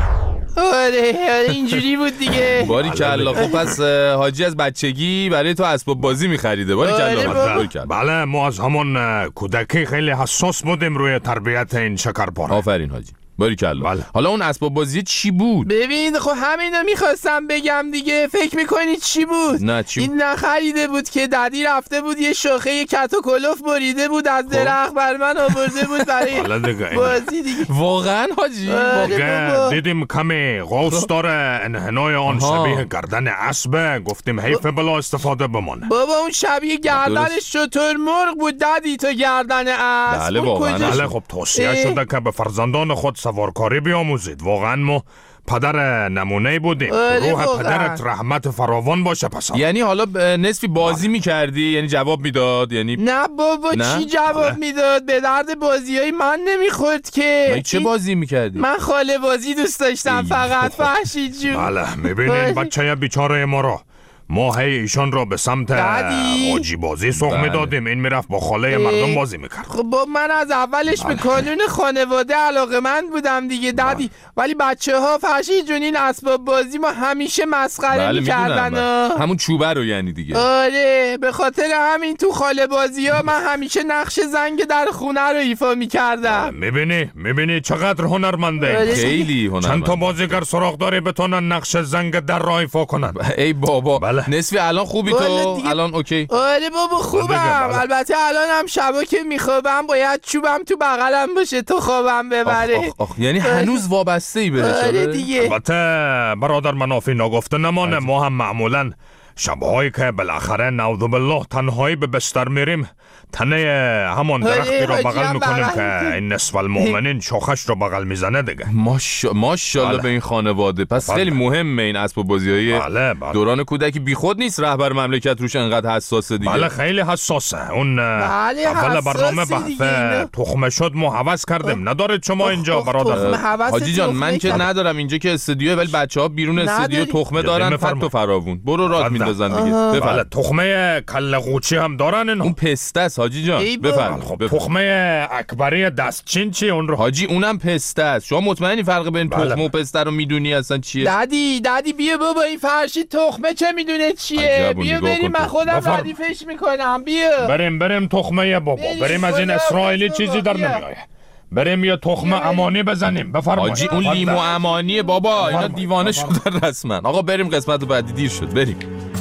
آره اینجوری بود دیگه. باری کلا. خب پس حاجی از بچگی برای تو اسباب بازی می‌خریده. باری کلا. بله ما از همون کودکی خیلی حساس بودیم روی تربیت این شکرپاره. آفرین حاجی. باریکلا. بله. حالا اون اسباب بازی چی بود؟ ببین خب همینو میخواستم بگم دیگه. فکر میکنی چی بود؟ نه چی بود؟ این نخریده بود که ددی رفته بود یه شاخه کت و کلوف بریده بود از درخت بر من آورده بود برای بازی دیگه. واقعا حاجی؟ واقعا دیدیم کمی قوس داره انحنای آن شبیه گردن اسبه، گفتیم حیف بلا استفاده بمونه. بابا اون شبیه گردنش شتر مرغ بود ددی تو گردن اسب. بله واقعا. بله خب توصیه شده که به فرزندان خود سوارکاری بیاموزید. واقعا ما پدر نمونه بودیم. روح پدرت رحمت فراوان باشه پسر. یعنی حالا نصفی بازی میکردی؟ یعنی جواب میداد؟ یعنی نه بابا نه؟ چی جواب میداد؟ به درد بازیای من نمیخورد که. چه بازی میکردی؟ من خاله بازی دوست داشتم فقط فرشید جون. بله میبینین بچه بیچاره ما رو ما هی ایشان را به سمت آجی بازی سوق بله. میدادیم. این میرفت با خاله مردم بازی میکرد. خب من از اولش بله. به قانون خانواده علاقه‌مند بودم دیگه ددی بله. ولی بچه ها فرشید جون این اسباب بازی ما همیشه مسخره بله میکردن بله. همون چوبه رو یعنی دیگه. آره به خاطر همین تو خاله بازی ها من همیشه نقش زنگ در خونه رو ایفا میکردم. میبینی میبینی چقدر هنرمنده. آره. خیلی هنرمنده. چند تا بازیگر سراغ داره بتونن نقش زنگ در را ایفا کنن. ای بابا بله. نصفی الان خوبی تو؟ الان اوکی؟ آره بابا خوبم. بله. البته الان هم شبا که میخوابم باید چوبم تو بغلم باشه تو خوابم ببره. آخ آخ آخ. یعنی هنوز وابسته ای بهش؟ آره دیگه. البته برادر منافی نگفته نمانه ما هم معمولا شبهایی که بالاخره نعوذ بالله تنهایی به بستر میریم تنه همون درختی رو بغل میکنیم که این نصف المؤمنین شاخش رو بغل میزنه دیگه. ماشا ماشاءالله بله. به این خانواده. پس بله. خیلی مهمه این اسباب بازی‌های بله بله. دوران کودکی بیخود نیست رهبر مملکت روش انقدر حساسه دیگه. بله خیلی حساسه. اون بله اول برنامه بحث تخمه شد ما حوض کردیم. ندارید شما اینجا برادر حاجی جان؟ من که ندارم اینجا که استودیو، ولی بچه‌ها بیرون استودیو تخمه دارن فت و فراوون. برو راه میندازن دیگه. بله تخمه کله قوچی هم دارن اینا. اون پسته است حاجی جان. بفرمایید. خب تخمه اکبری دستچین چی اون رو؟ حاجی اونم پسته است. شما مطمئنی فرق بین تخمه و پسته رو میدونی اصلا چیه؟ ددی ددی بیا بابا این فرشید تخمه چه میدونه چیه؟ بیا بریم من خودم ردیفش میکنم. بیا بریم بریم تخمه بابا بریم از این اسرائیلی چیزی در نمیایه. بریم یه تخمه امانی بزنیم. بفرمایید. حاجی اون لیمو امانیه بابا. اینا دیوانه شدن رسما. آقا بریم قسمت بعدی دیر شد. بریم.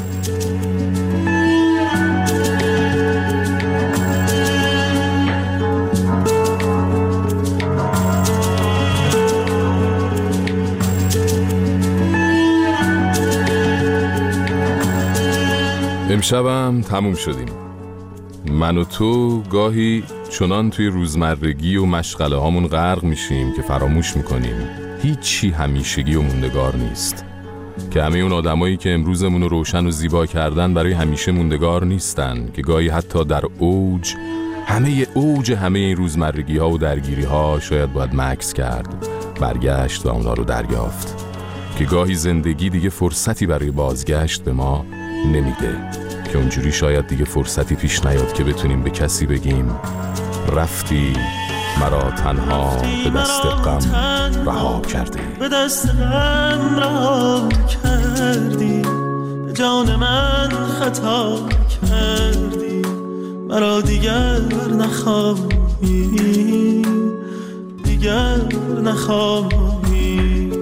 امشبم تموم شدیم. من و تو گاهی چنان توی روزمرگی و مشغله هامون غرق میشیم که فراموش میکنیم هیچی همیشگی و موندگار نیست، که همه اون آدمایی که امروزمون رو روشن و زیبا کردن برای همیشه موندگار نیستن، که گاهی حتی در اوج همه اوج همه این روزمرگی ها و درگیری ها شاید باید مکث کرد، برگشت و اونا رو دریافت، که گاهی زندگی دیگه فرصتی برای بازگشت به ما نمیده، که اونجوری شاید دیگه فرصتی پیش نیاد که بتونیم به کسی بگیم رفتی مرا تنها به دست غم رها کردی، به دست غم رها کردی، به جان من خطا کردی، مرا دیگر نخواهی، دیگر نخواهی.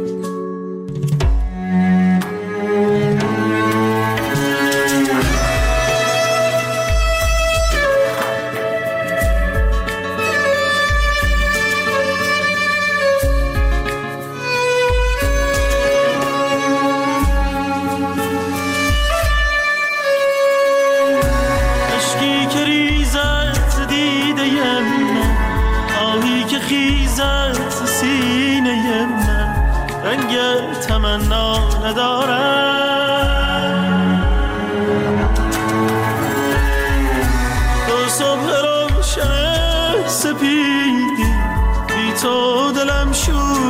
تو دلم شور